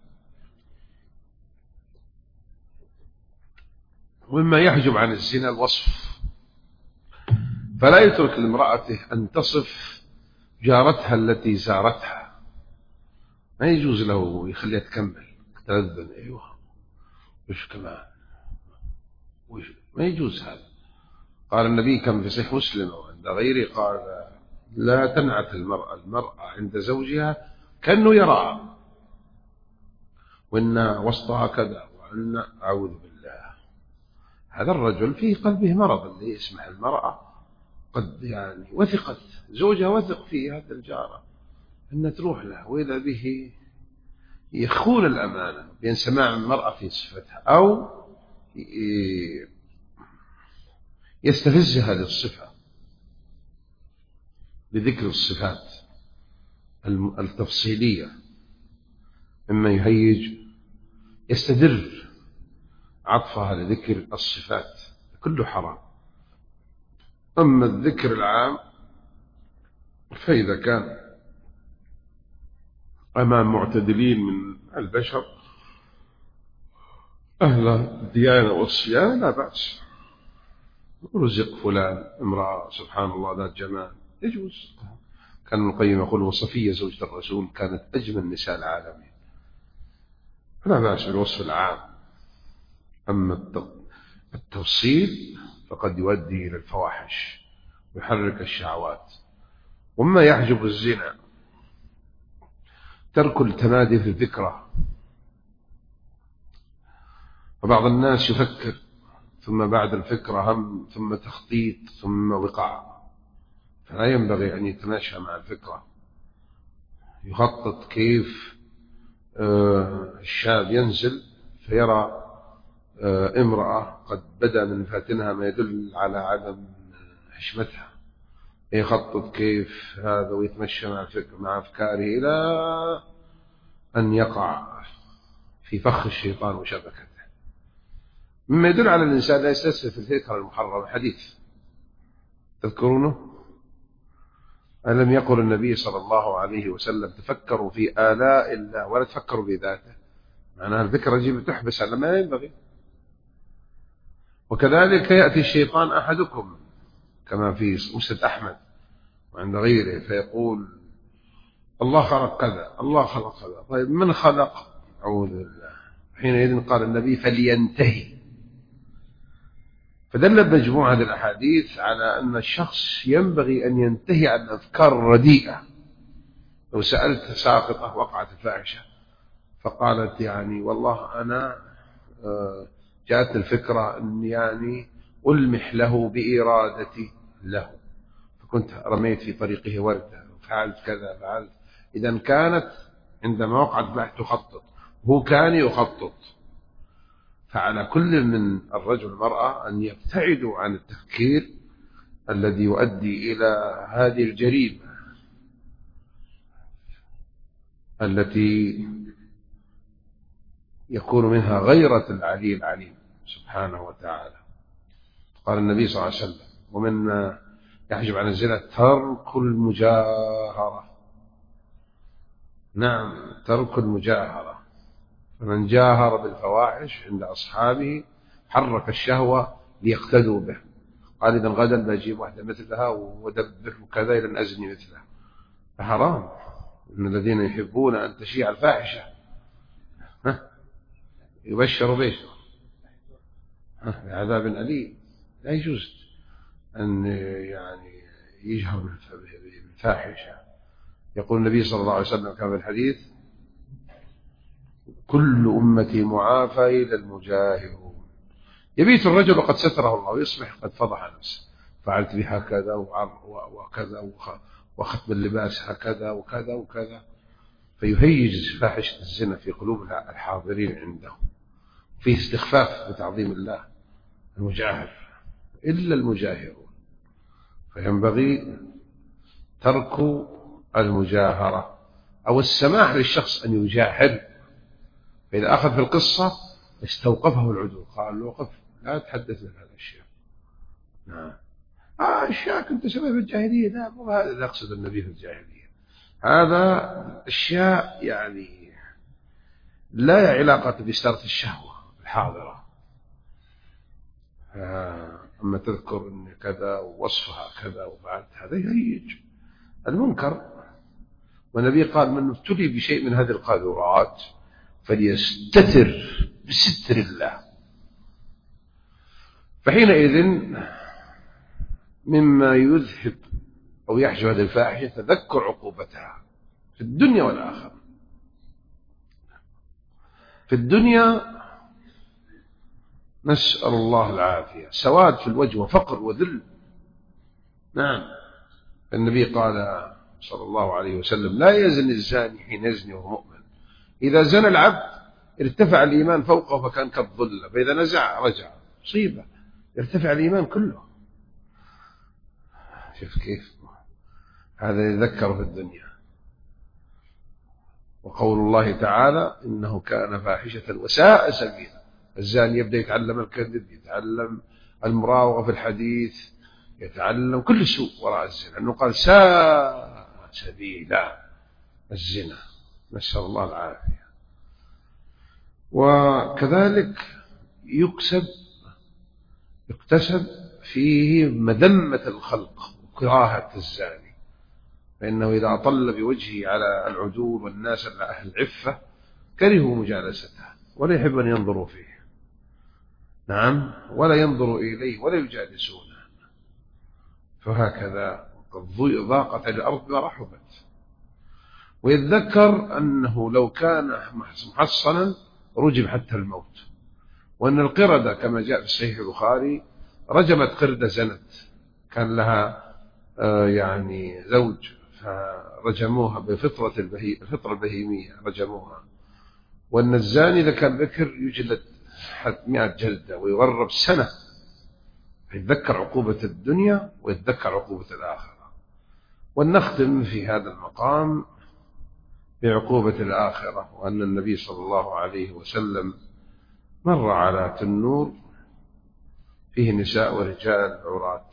ومما يحجب عن الزنا الوصف، فلا يترك لامرأته أن تصف جارتها التي زارتها، ما يجوز له يخليها تكمل تلذذ. أيوه وش كمان وش، ما يجوز هذا. قال النبي كم في صحيح مسلم وعند غيره قال لا تنعت المرأة المرأة عند زوجها كأنه يرى وإن وسطها كذا وأن أعوذ بالله. هذا الرجل في قلبه مرض اللي يسمح المرأة قد يعني وثقت زوجها وثق فيه هذا الجارة أن تروح له، وإذا به يخون الأمانة بين سماع المرأة في صفتها أو يستفز هذه الصفة بذكر الصفات التفصيلية مما يهيج يستدر عطفها لذكر الصفات كله حرام. أما الذكر العام فإذا كان أمام معتدلين من البشر أهل الديانة والصيانة لا بأس. رزق فلان امرأة سبحان الله ذات جمال يجوز. كان ابن القيم يقول وصفية زوجة الرسول كانت أجمل نساء العالمين، لا بأس بالوصف العام. أما التفصيل فقد يؤدي إلى الفواحش ويحرك الشهوات. وما يحجب الزنا ترك التمادي في الذكرى. فبعض الناس يفكر ثم بعد الفكرة هم ثم تخطيط ثم وقع، فلا ينبغي أن يتماشى مع الفكرة. يخطط كيف الشاب ينزل فيرى امرأة قد بدأ من فاتنها ما يدل على عدم حشمتها، يخطط كيف هذا ويتمشى مع الفكر مع أفكاره إلى أن يقع في فخ الشيطان وشبكته، مما يدل على الإنسان لا يستسهل في الفكرة المحرمة. حديث تذكرونه؟ ألم يقل النبي صلى الله عليه وسلم تفكروا في آلاء الله ولا تفكروا في ذاته؟ معناها الفكرة يجب تحبس على ما ينبغي. وكذلك يأتي الشيطان أحدكم كما في مسند أحمد وعند غيره فيقول الله خلق كذا الله خلق كذا. طيب من خلق؟ أعوذ بالله. حينئذ قال النبي فلينتهي. فدل مجموعة الأحاديث على أن الشخص ينبغي أن ينتهي عن الأفكار الرديئة. لو سألت ساقطة وقعت الفاحشة فقالت يعني والله أنا جاءتني الفكرة أن يعني ألمح له بإرادتي له، فكنت رميت في طريقه وردة وفعلت كذا فعلت. إذا كانت عندما وقعت بحث تخطط، هو كان يخطط. فعلى كل من الرجل والمرأة أن يبتعدوا عن التفكير الذي يؤدي إلى هذه الجريمة التي يكون منها غيرة العلي العليم سبحانه وتعالى. قال النبي صلى الله عليه وسلم ومن يحجب عن الزنا ترك المجاهرة. نعم ترك المجاهرة. فمن جاهر بالفواحش عند أصحابه حرك الشهوة ليقتدوا به. قال إذا غدا بجيب واحدة مثلها ودبر وكذا إلى أن أزني مثلها. فحرام إن الذين يحبون أن تشيع الفاحشة يبشر به بعذاب أليم. لا يجوز أن يعني يجهر بالفاحشة. يقول النبي صلى الله عليه وسلم كما في الحديث كل أمتي معافى إلا المجاهرون. يبيت الرجل وقد ستره الله ويصبح قد فضح نفسه، فعلت بها كذا وكذا وأخذت باللباس هكذا وكذا وكذا، فيهيج فاحشة الزنا في قلوب الحاضرين عنده. فيه استخفاف بتعظيم الله. المجاهر إلا المجاهرون. فينبغي ترك المجاهرة أو السماح للشخص أن يجاهر. فإذا أخذ في القصة استوقفه العدو قال له وقف لا تحدث عن هذا الشيء. نعم آه أشياء كنت سبب الجاهلية. لا مو هذا اللي يقصد النبي في الجاهلية. هذا أشياء يعني لا علاقة بإستارة الشهوة الحاضرة. أما تذكر أن كذا ووصفها كذا وفعلت هذا يهيج المنكر. والنبي قال من ابتلي بشيء من هذه القاذورات فليستتر بستر الله. فحينئذ مما يذهب أو يحجب هذه الفاحشة تذكر عقوبتها في الدنيا والآخرة. في الدنيا نسأل الله العافية، سواد في الوجه وفقر وذل. نعم النبي قال صلى الله عليه وسلم لا يزني الزاني حين يزني وهو مؤمن. إذا زنى العبد ارتفع الإيمان فوقه فكان كالظل، فإذا نزع رجع. مصيبة يرتفع الإيمان كله. شوف كيف هذا يذكر في الدنيا. وقول الله تعالى إنه كان فاحشة وساء سبيلا. الزاني يبدأ يتعلم الكذب، يتعلم المراوغة في الحديث، يتعلم كل سوء وراء الزنا، لأنه قال ساء سبيلا الزنا، نسأل الله العافية. وكذلك يكسب يكتسب فيه مذمة الخلق وكراهة الزاني، فإنه إذا أطل بوجهه على العدول والناس أهل العفة كرهوا مجالسته ولا يحب أن ينظروا فيه، نعم، ولا ينظروا إليه ولا يجالسونه. فهكذا قد ضاقت الأرض ورحبت. ويتذكر أنه لو كان محصنا رجم حتى الموت، وأن القردة كما جاء في صحيح البخاري رجمت قردة زنت، كان لها يعني زوج فرجموها بفطرة الفطرة البهيمية رجموها. وأن الزاني إذا كان ذكر يجلد حتى مئة جلدة ويغرب سنة. يتذكر عقوبة الدنيا ويتذكر عقوبة الآخرة. ونختم في هذا المقام بعقوبة الآخرة، وأن النبي صلى الله عليه وسلم مر على تنور فيه نساء ورجال عراة،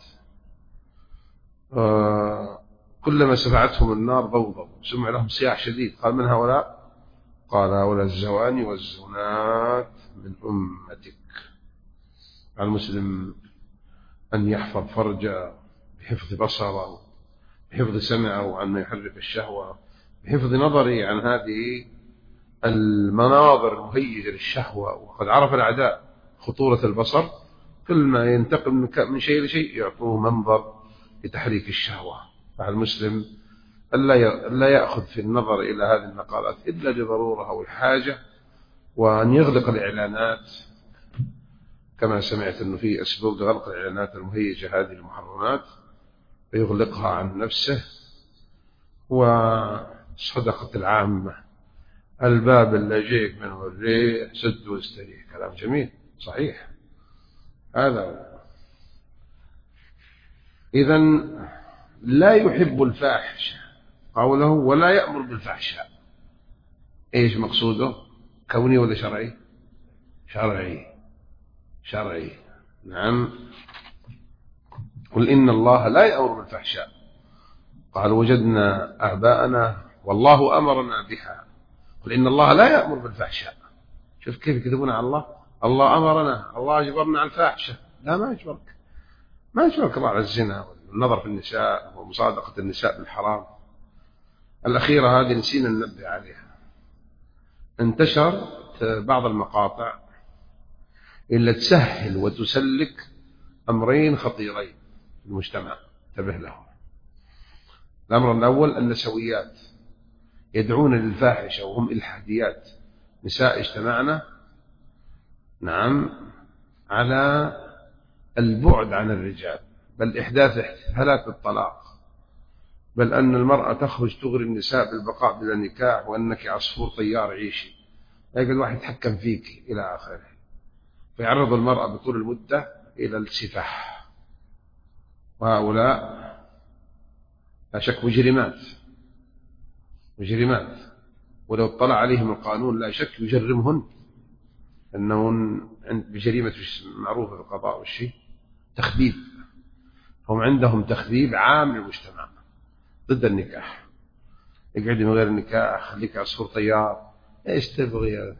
آه كلما سمعتهم النار ضوضوا، سمع لهم صياح شديد، قال من هؤلاء؟ قال هؤلاء الزواني والزنات من أمتك. على المسلم أن يحفظ فرجه بحفظ بصره، بحفظ سمعه عن ما يحرك الشهوة، بحفظ نظري عن هذه المناظر المهيجة للشهوة. وقد عرف الأعداء خطورة البصر، كل ما ينتقل من شيء لشيء يعطوه منظر لتحريك الشهوة. فعلى المسلم ألا يأخذ في النظر إلى هذه المقالات إلا لضرورة أو الحاجة، وأن يغلق الإعلانات كما سمعت أنه في أسباب لغلق الإعلانات المهيجة هذه المحرمات، فيغلقها عن نفسه. وصدقة العامة الباب اللي يجيك منه الريح سد واستريح، كلام جميل صحيح هذا. إذن لا يحب الفاحشة قوله ولا يأمر بالفحشاء. إيش مقصوده؟ كوني ولا شرعي؟ شرعي شرعي نعم. قل إن الله لا يأمر بالفحشاء، قال وجدنا آباءنا والله أمرنا بها. قل إن الله لا يأمر بالفحشاء. شوف كيف يكذبون على الله. الله أمرنا، الله أجبرنا على الفاحشة. لا، ما يجبرك، ما يجبرك الله على الزنا والنظر في النساء ومصادقة النساء بالحرام. الأخيرة هذه نسينا ننبه عليها. انتشر بعض المقاطع إلا تسهل وتسلك أمرين خطيرين في المجتمع، انتبه لهم. الأمر الأول النسويات يدعون للفاحشة وهم إلحاديات، نساء اجتمعنا نعم على البعد عن الرجال، بل إحداث احتفالات الطلاق، بل أن المرأة تخرج تغري النساء بالبقاء بلا نكاح، وأنك عصفور طيار عيشي، يقول واحد يتحكم فيك إلى آخره. فيعرض المرأة بطول المدة إلى السفاح. وهؤلاء لا شك مجرمات مجرمات ولو اطلع عليهم القانون لا شك يجرمهن، أنهن بجريمة معروفة في القضاء والشيء تخذيب. هم عندهم تخذيب عام للمجتمع ضد النكاح. يقعد من غير النكاح، خليك عصفور طيار، ايش تبغي،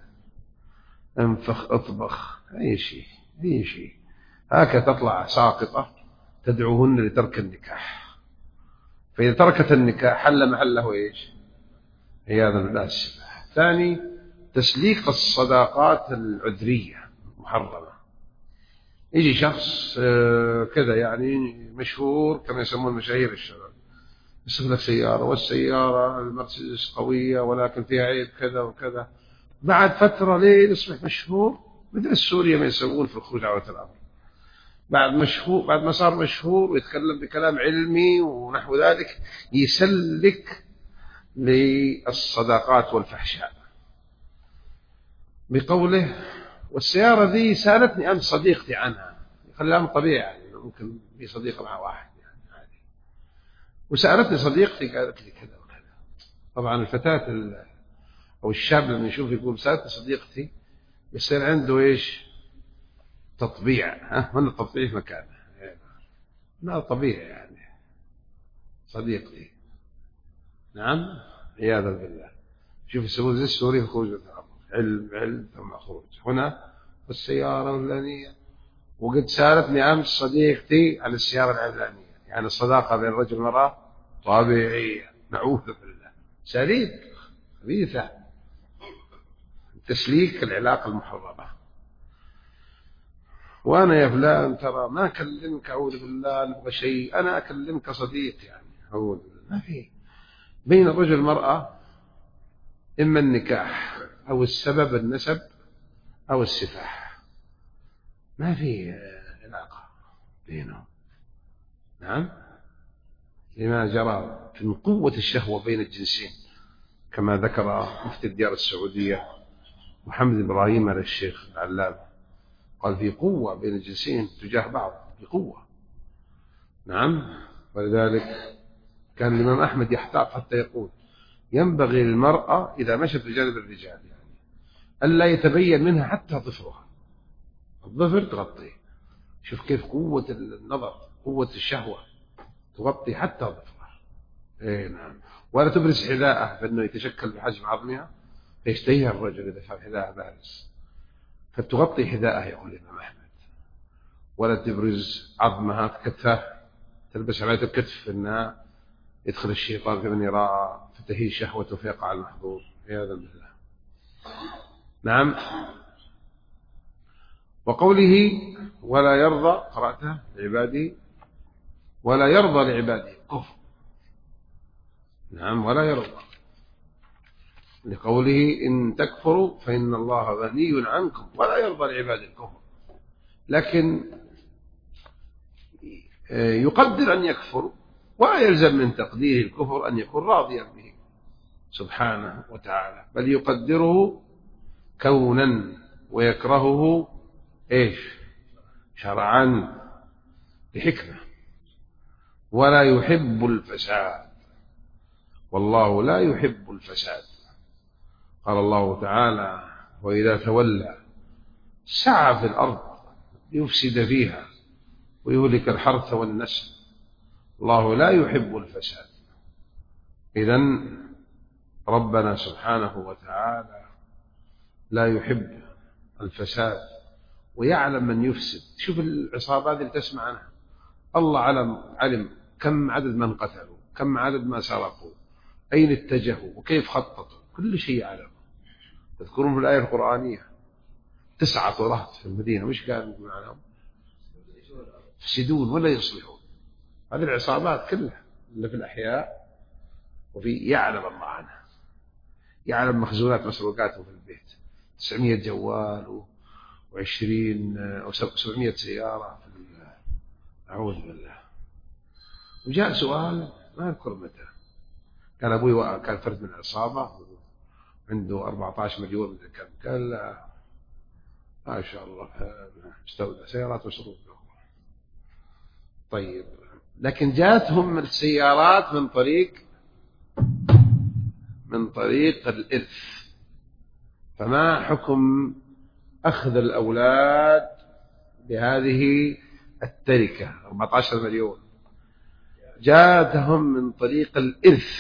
انفخ اطبخ، اي شيء اي شيء. هكذا تطلع ساقطة تدعوهن لترك النكاح. فإذا تركت النكاح حل محله ايش؟ عياذا بالله السفاح. ثاني تسليك الصداقات العذرية محرمة. يجي شخص كذا يعني مشهور كما يسمون مشاهير الشباب، يصف لك سيارة، والسيارة المرسيدس قوية ولكن فيها عيب كذا وكذا. بعد فترة ليه يصبح مشهور مثل السورية ما يسوون في الخروج على الأمر. بعد مشهور بعد ما صار مشهور ويتكلم بكلام علمي ونحو ذلك يسلك للصداقات والفحشاء بقوله والسيارة ذي سألتني أمس صديقتي عنها. يخلي الأمر طبيعي، يعني ممكن في صديقة مع واحد يعني عادي، وسألتني صديقتي قالت لي كذا وكذا. طبعا الفتاة أو الشاب لما يشوف يقول سألتني صديقتي يصير عنده إيش تطبيع، ها من التطبيع مكانه، لا طبيعي يعني صديقتي. نعم عياذا بالله. شوف يسوون زي السوري خروج من الأرض، علم علم ثم خروج هنا والسيارة الفلانية. وقد سالتني أمس صديقتي عن السيارة العلانية، يعني الصداقة بين الرجل والمرأة طبيعية، نعوذ بالله، سليم خبيثة، تسليك العلاقة المحرمة. وأنا يا فلان ترى ما أكلمك أعوذ بالله نبغى شيء، أنا أكلمك صديق يعني أعوذ بالله. ما في بين الرجل والمرأة إما النكاح أو السبب النسب أو السفاح، ما في علاقة بينهم. نعم لما جرى من قوة الشهوة بين الجنسين كما ذكر مفتي الديار السعودية محمد إبراهيم على الشيخ العلامة، قال في قوة بين الجنسين تجاه بعض بقوة. نعم ولذلك كان الإمام أحمد يحتاط حتى يقول ينبغي للمرأة إذا مشت بجانب الرجال يعني ألا يتبين منها حتى ظفرها، الظفر تغطيه. شوف كيف قوة النظر، قوة الشهوة تغطي حتى ظفرها. إيه نعم. ولا تبرز حذاءه فإنه يتشكل بحجم عظمها فيشتهيها الرجل إذا كان حذاءه بارز، فتغطي حذاءه يقول الإمام أحمد. ولا تبرز عظمها كتفه، تلبس على الكتف إنها يدخل الشيطان في من يراها فتهي شهوته فيقع المحظور عياذا بالله. نعم. وقوله ولا يرضى قرأتها لعباده، ولا يرضى لعباده كفر. نعم ولا يرضى، لقوله إن تكفروا فإن الله غني عنكم ولا يرضى لعباده الكفر، لكن يقدر أن يكفروا ولا يلزم من تقديره الكفر أن يكون راضيا به سبحانه وتعالى، بل يقدره كونا ويكرهه إيش شرعا بحكمة. ولا يحب الفساد والله لا يحب الفساد. قال الله تعالى وإذا تولى سعى في الأرض ليفسد فيها ويهلك الحرث والنسل الله لا يحب الفساد. إذن ربنا سبحانه وتعالى لا يحب الفساد ويعلم من يفسد. شوف العصابات اللي تسمع عنها، الله علم علم كم عدد من قتلوا، كم عدد ما سرقوا، أين اتجهوا وكيف خططوا، كل شيء يعلم. تذكرون في الآية القرآنية تسعة رهط في المدينة وش كانوا معهم؟ يفسدون ولا يصلحون. هذه العصابات كلها اللي في الأحياء وفي يعلم الله عنها، يعلم مخزونات مسروقاتهم في البيت تسعمية جوال وعشرين أو سبعمية سيارة في أعوذ بالله. وجاء سؤال ما أذكر متى، كان أبوي كان فرد من العصابة عنده أربعة عشر مليون من كم، قال لا ما شاء الله استودع سيارات وشروط. طيب لكن جاتهم السيارات من طريق من طريق الإرث، فما حكم أخذ الأولاد بهذه التركة أربعة عشر مليون؟ جاتهم من طريق الإرث.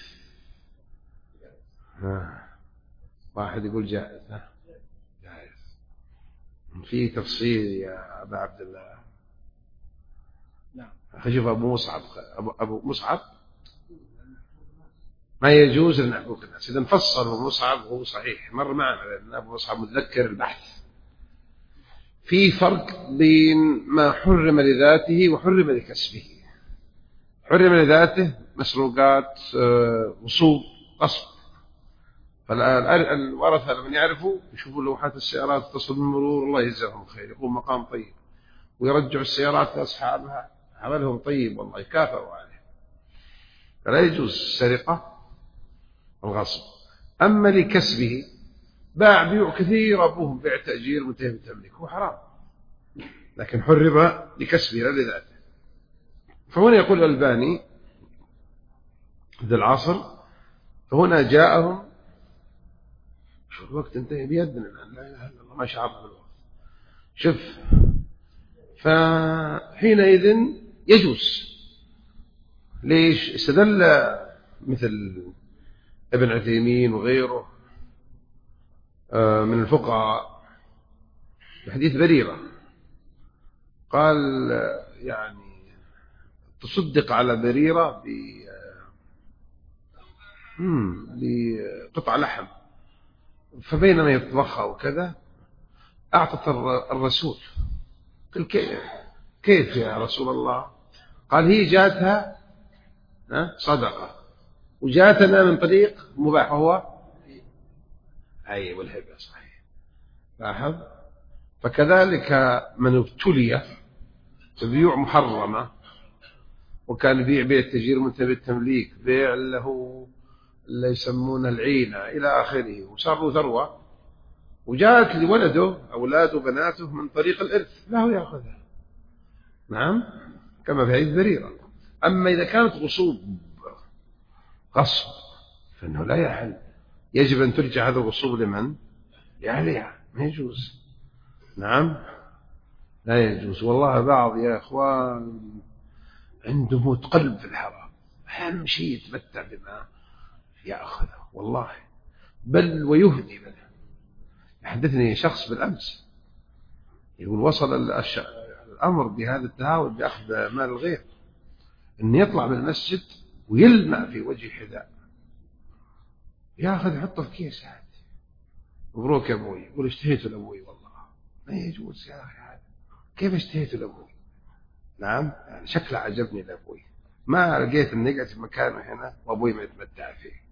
ها. واحد يقول جائز، ها جائز. في تفصيل يا أبا عبد الله. نعم. شوف أبو مصعب أبو, أبو مصعب ما يجوز أن نحكوك الناس. إذا فصل أبو مصعب هو صحيح مر معنا لأن أبو مصعب متذكر البحث. في فرق بين ما حرم لذاته وحرم لكسبه. حرم لذاته مسروقات وصوب قصب، فالورثة لمن يعرفوا يشوفوا لوحات السيارات تصل بالمرور الله يجزاهم خير، يقوم مقام طيب ويرجعوا السيارات لأصحابها، عملهم طيب والله يكافئوا عليه. فلا يجوز السرقة والغصب. أما لكسبه باع بيوع كثير أبوهم بيع تأجير منتهي بالتمليك هو حرام، لكن حرم لكسبه لا لذاته. فهنا يقول الألباني ذي العصر فهنا جاءهم شوف الوقت انتهي بيدنا الآن لا إله إلا الله ما شعرنا بالوقت. شوف فحينئذ يجوز. ليش؟ استدل مثل ابن عثيمين وغيره من الفقهاء بحديث بريرة، قال يعني تصدق على بريرة بقطع لحم، فبينما يطبخها وكذا أعطت الرسول. قال كيف يا رسول الله؟ قال هي جاتها صدقة وجاتنا من طريق مباح، وهو أي والهبة. صحيح. لاحظ. فكذلك من ابتلي ببيوع محرمة وكان بيع بيع التجير منتهى التمليك، بيع له اللي يسمونه العينة إلى آخره، وصار له ثروة وجاءت لولده أولاده وبناته من طريق الإرث، له يأخذها. نعم، كما في حديث بريرة. أما إذا كانت غصوب غصب فإنه لا يحل، يجب أن ترجع هذا الغصوب لمن؟ لأهلها، ما يجوز. نعم، لا يجوز. والله بعض يا إخوان عنده موت قلب في الحرام، أهم شيء يتمتع بما يأخذه والله، بل ويهدي منه. يحدثني شخص بالأمس يقول وصل الأمر بهذا التهاون بأخذ مال الغير، أن يطلع من المسجد ويلمع في وجه حذاء، ياخذ يحطه في كيس عادي. مبروك يا أبوي. يقول اشتهيت لأبوي. والله ما يجوز يا أخي هذا. كيف اشتهيت لأبوي؟ نعم، يعني شكله عجبني لأبوي، ما لقيت أن يقعد في مكانه هنا وأبوي ما يتمتع فيه.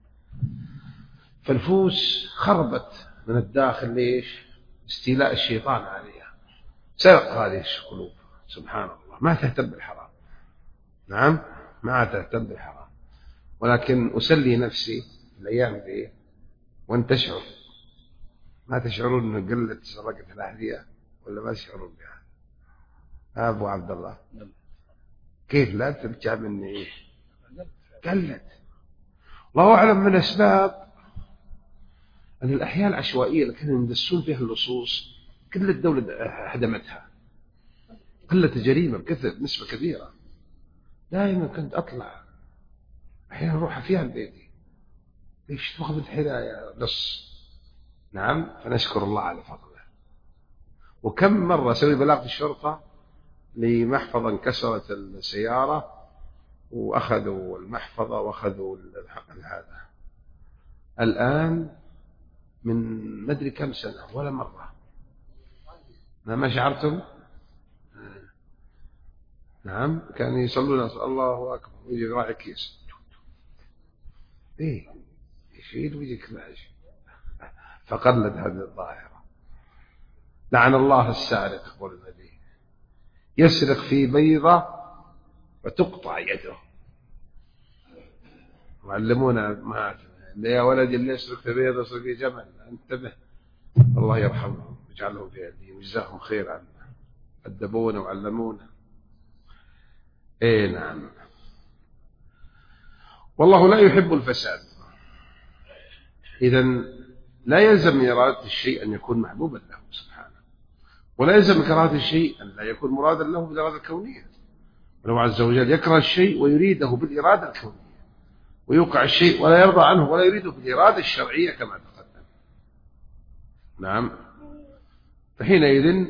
فالفوس خربت من الداخل. ليش؟ استيلاء الشيطان عليها، سرق هذه القلوب. سبحان الله، ما تهتم بالحرام. نعم، ما تهتم بالحرام. ولكن أسلي نفسي الأيام ذي وأنت تشعر، ما تشعرون أن قلة سرقة الأحذية ولا ما تشعرون بها؟ أبو عبد الله كيف لا ترجع مني؟ قلت. الله أعلم من أسباب أن الأحياء العشوائية اللي كانوا يندسون فيها اللصوص كل الدولة هدمتها، قلة جريمة بكثر نسبة كبيرة. دائما كنت أطلع أحيانا أروح فيها بيتي، ليش تأخذ الحذاء يا لص؟ نعم، فنشكر الله على فضله. وكم مرة سوي بلاغ في الشرطة لمحفظة انكسرت السيارة وأخذوا المحفظة وأخذوا هذا. الآن من مدري كم سنة ولا مرة. ما شعرتم؟ نعم، كانوا يصلون الله أكبر ويجي راعي كيس إيه يشيل ويجيك ماشي. فقلت هذه الظاهرة. لعن الله السارق، يقول النبي، يسرق في بيضة وتقطع يده. وعلمونا ما يا ولدي اللي يسرق في بيضة يسرق في جمل، انتبه. الله يرحمهم ويجعلهم في يديه ويجزاهم خير عنا، أدبونا وعلمونا. ايه نعم. والله لا يحب الفساد. إذن لا يلزم من إرادة الشيء أن يكون محبوبا له سبحانه، ولا يلزم من كراهة الشيء أن لا يكون مرادا له بالإرادة الكونية. ولو عز وجل يكره الشيء ويريده بالإرادة الكونية، ويوقع الشيء ولا يرضى عنه ولا يريده بالإرادة الشرعية كما تقدم. نعم. فحينئذ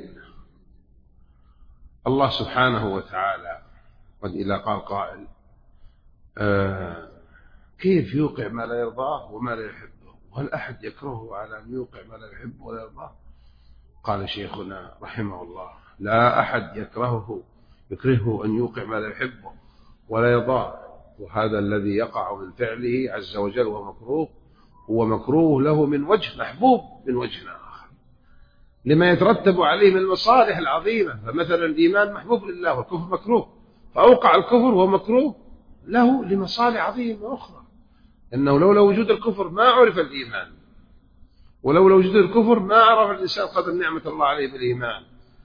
الله سبحانه وتعالى قد إذا قال قائل آه كيف يوقع ما لا يرضاه وما لا يحبه؟ وهل أحد يكرهه على أن يوقع ما لا يحبه ولا يرضاه؟ قال شيخنا رحمه الله لا أحد يكرهه يكرهه أن يوقع ما لا يحبه ولا يرضاه، وهذا الذي يقع من فعله عز وجل وهو مكروه، هو مكروه له من وجه، محبوب من وجه آخر لما يترتب عليه من المصالح العظيمة. فمثلا الإيمان محبوب لله والكفر مكروه، فأوقع الكفر وهو مكروه له لمصالح عظيمة أخرى، إنه لولا وجود الكفر ما عرف الإيمان، ولولا وجود الكفر ما عرف الإنسان قدر نعمة الله عليه بالإيمان،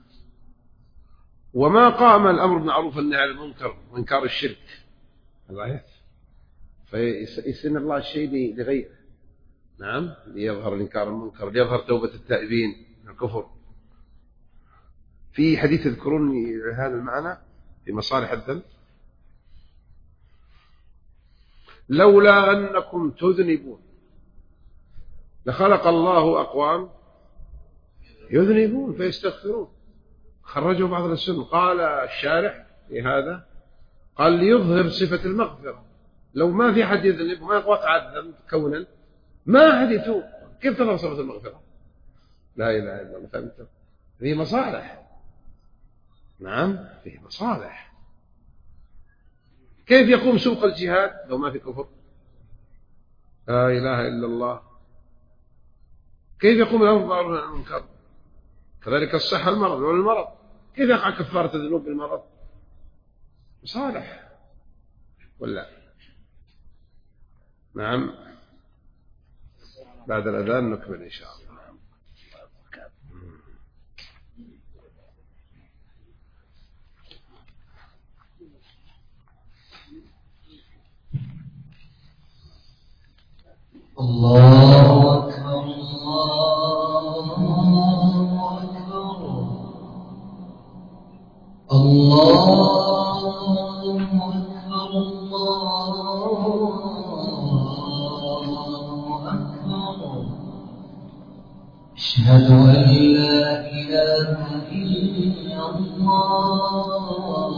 وما قام الأمر بالمعروف والنهي عن المنكر وإنكار الشرك. فيسن الله الشيء لغيره. نعم، ليظهر الإنكار المنكر، ليظهر توبة التائبين من الكفر. في حديث يذكرون هذا المعنى في مصالح الذنب. لولا أنكم تذنبون لخلق الله أقوام يذنبون فيستغفرون. خرجوا بعض السنة. قال الشارح في هذا قال ليظهر صفة المغفرة. لو ما في حد يذنب وما وقع الذنب كونا ما حد يتوب، كيف تظهر صفة المغفرة؟ لا إله إلا الله. فهمت؟ فيه مصالح. نعم فيه مصالح. كيف يقوم سوق الجهاد لو ما في كفر؟ لا إله إلا الله. كيف يقوم الأمر بالمعروف والنهي عن المنكر؟ كذلك الصحة المرض والمرض. كيف يقع كفارة الذنوب بالمرض؟ مصالح ولا؟ نعم. بعد الأذان نكمل إن شاء الله. الله أكبر الله أكبر الله أكبر الله أكبر. أشهد أن لا إله إلا الله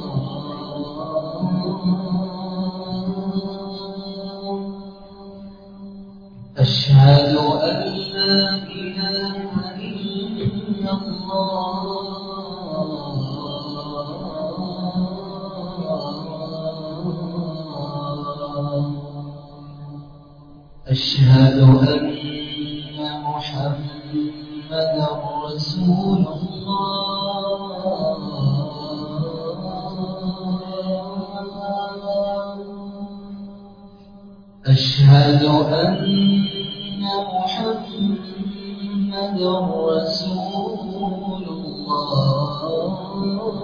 أشهد أن لا إله إلا الله أشهد أن محمدا رسول الله أشهد أن محمدا رسول الله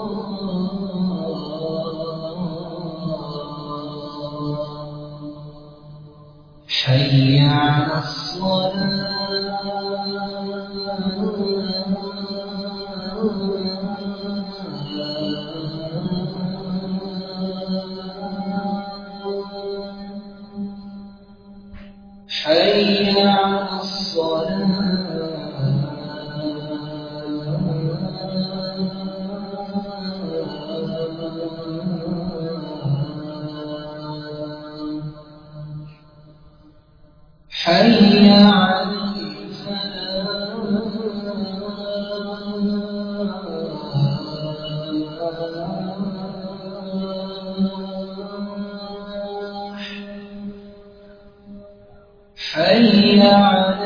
حي على حي على الصلاة حي على حي على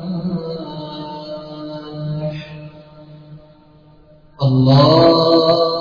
الفلاح. الله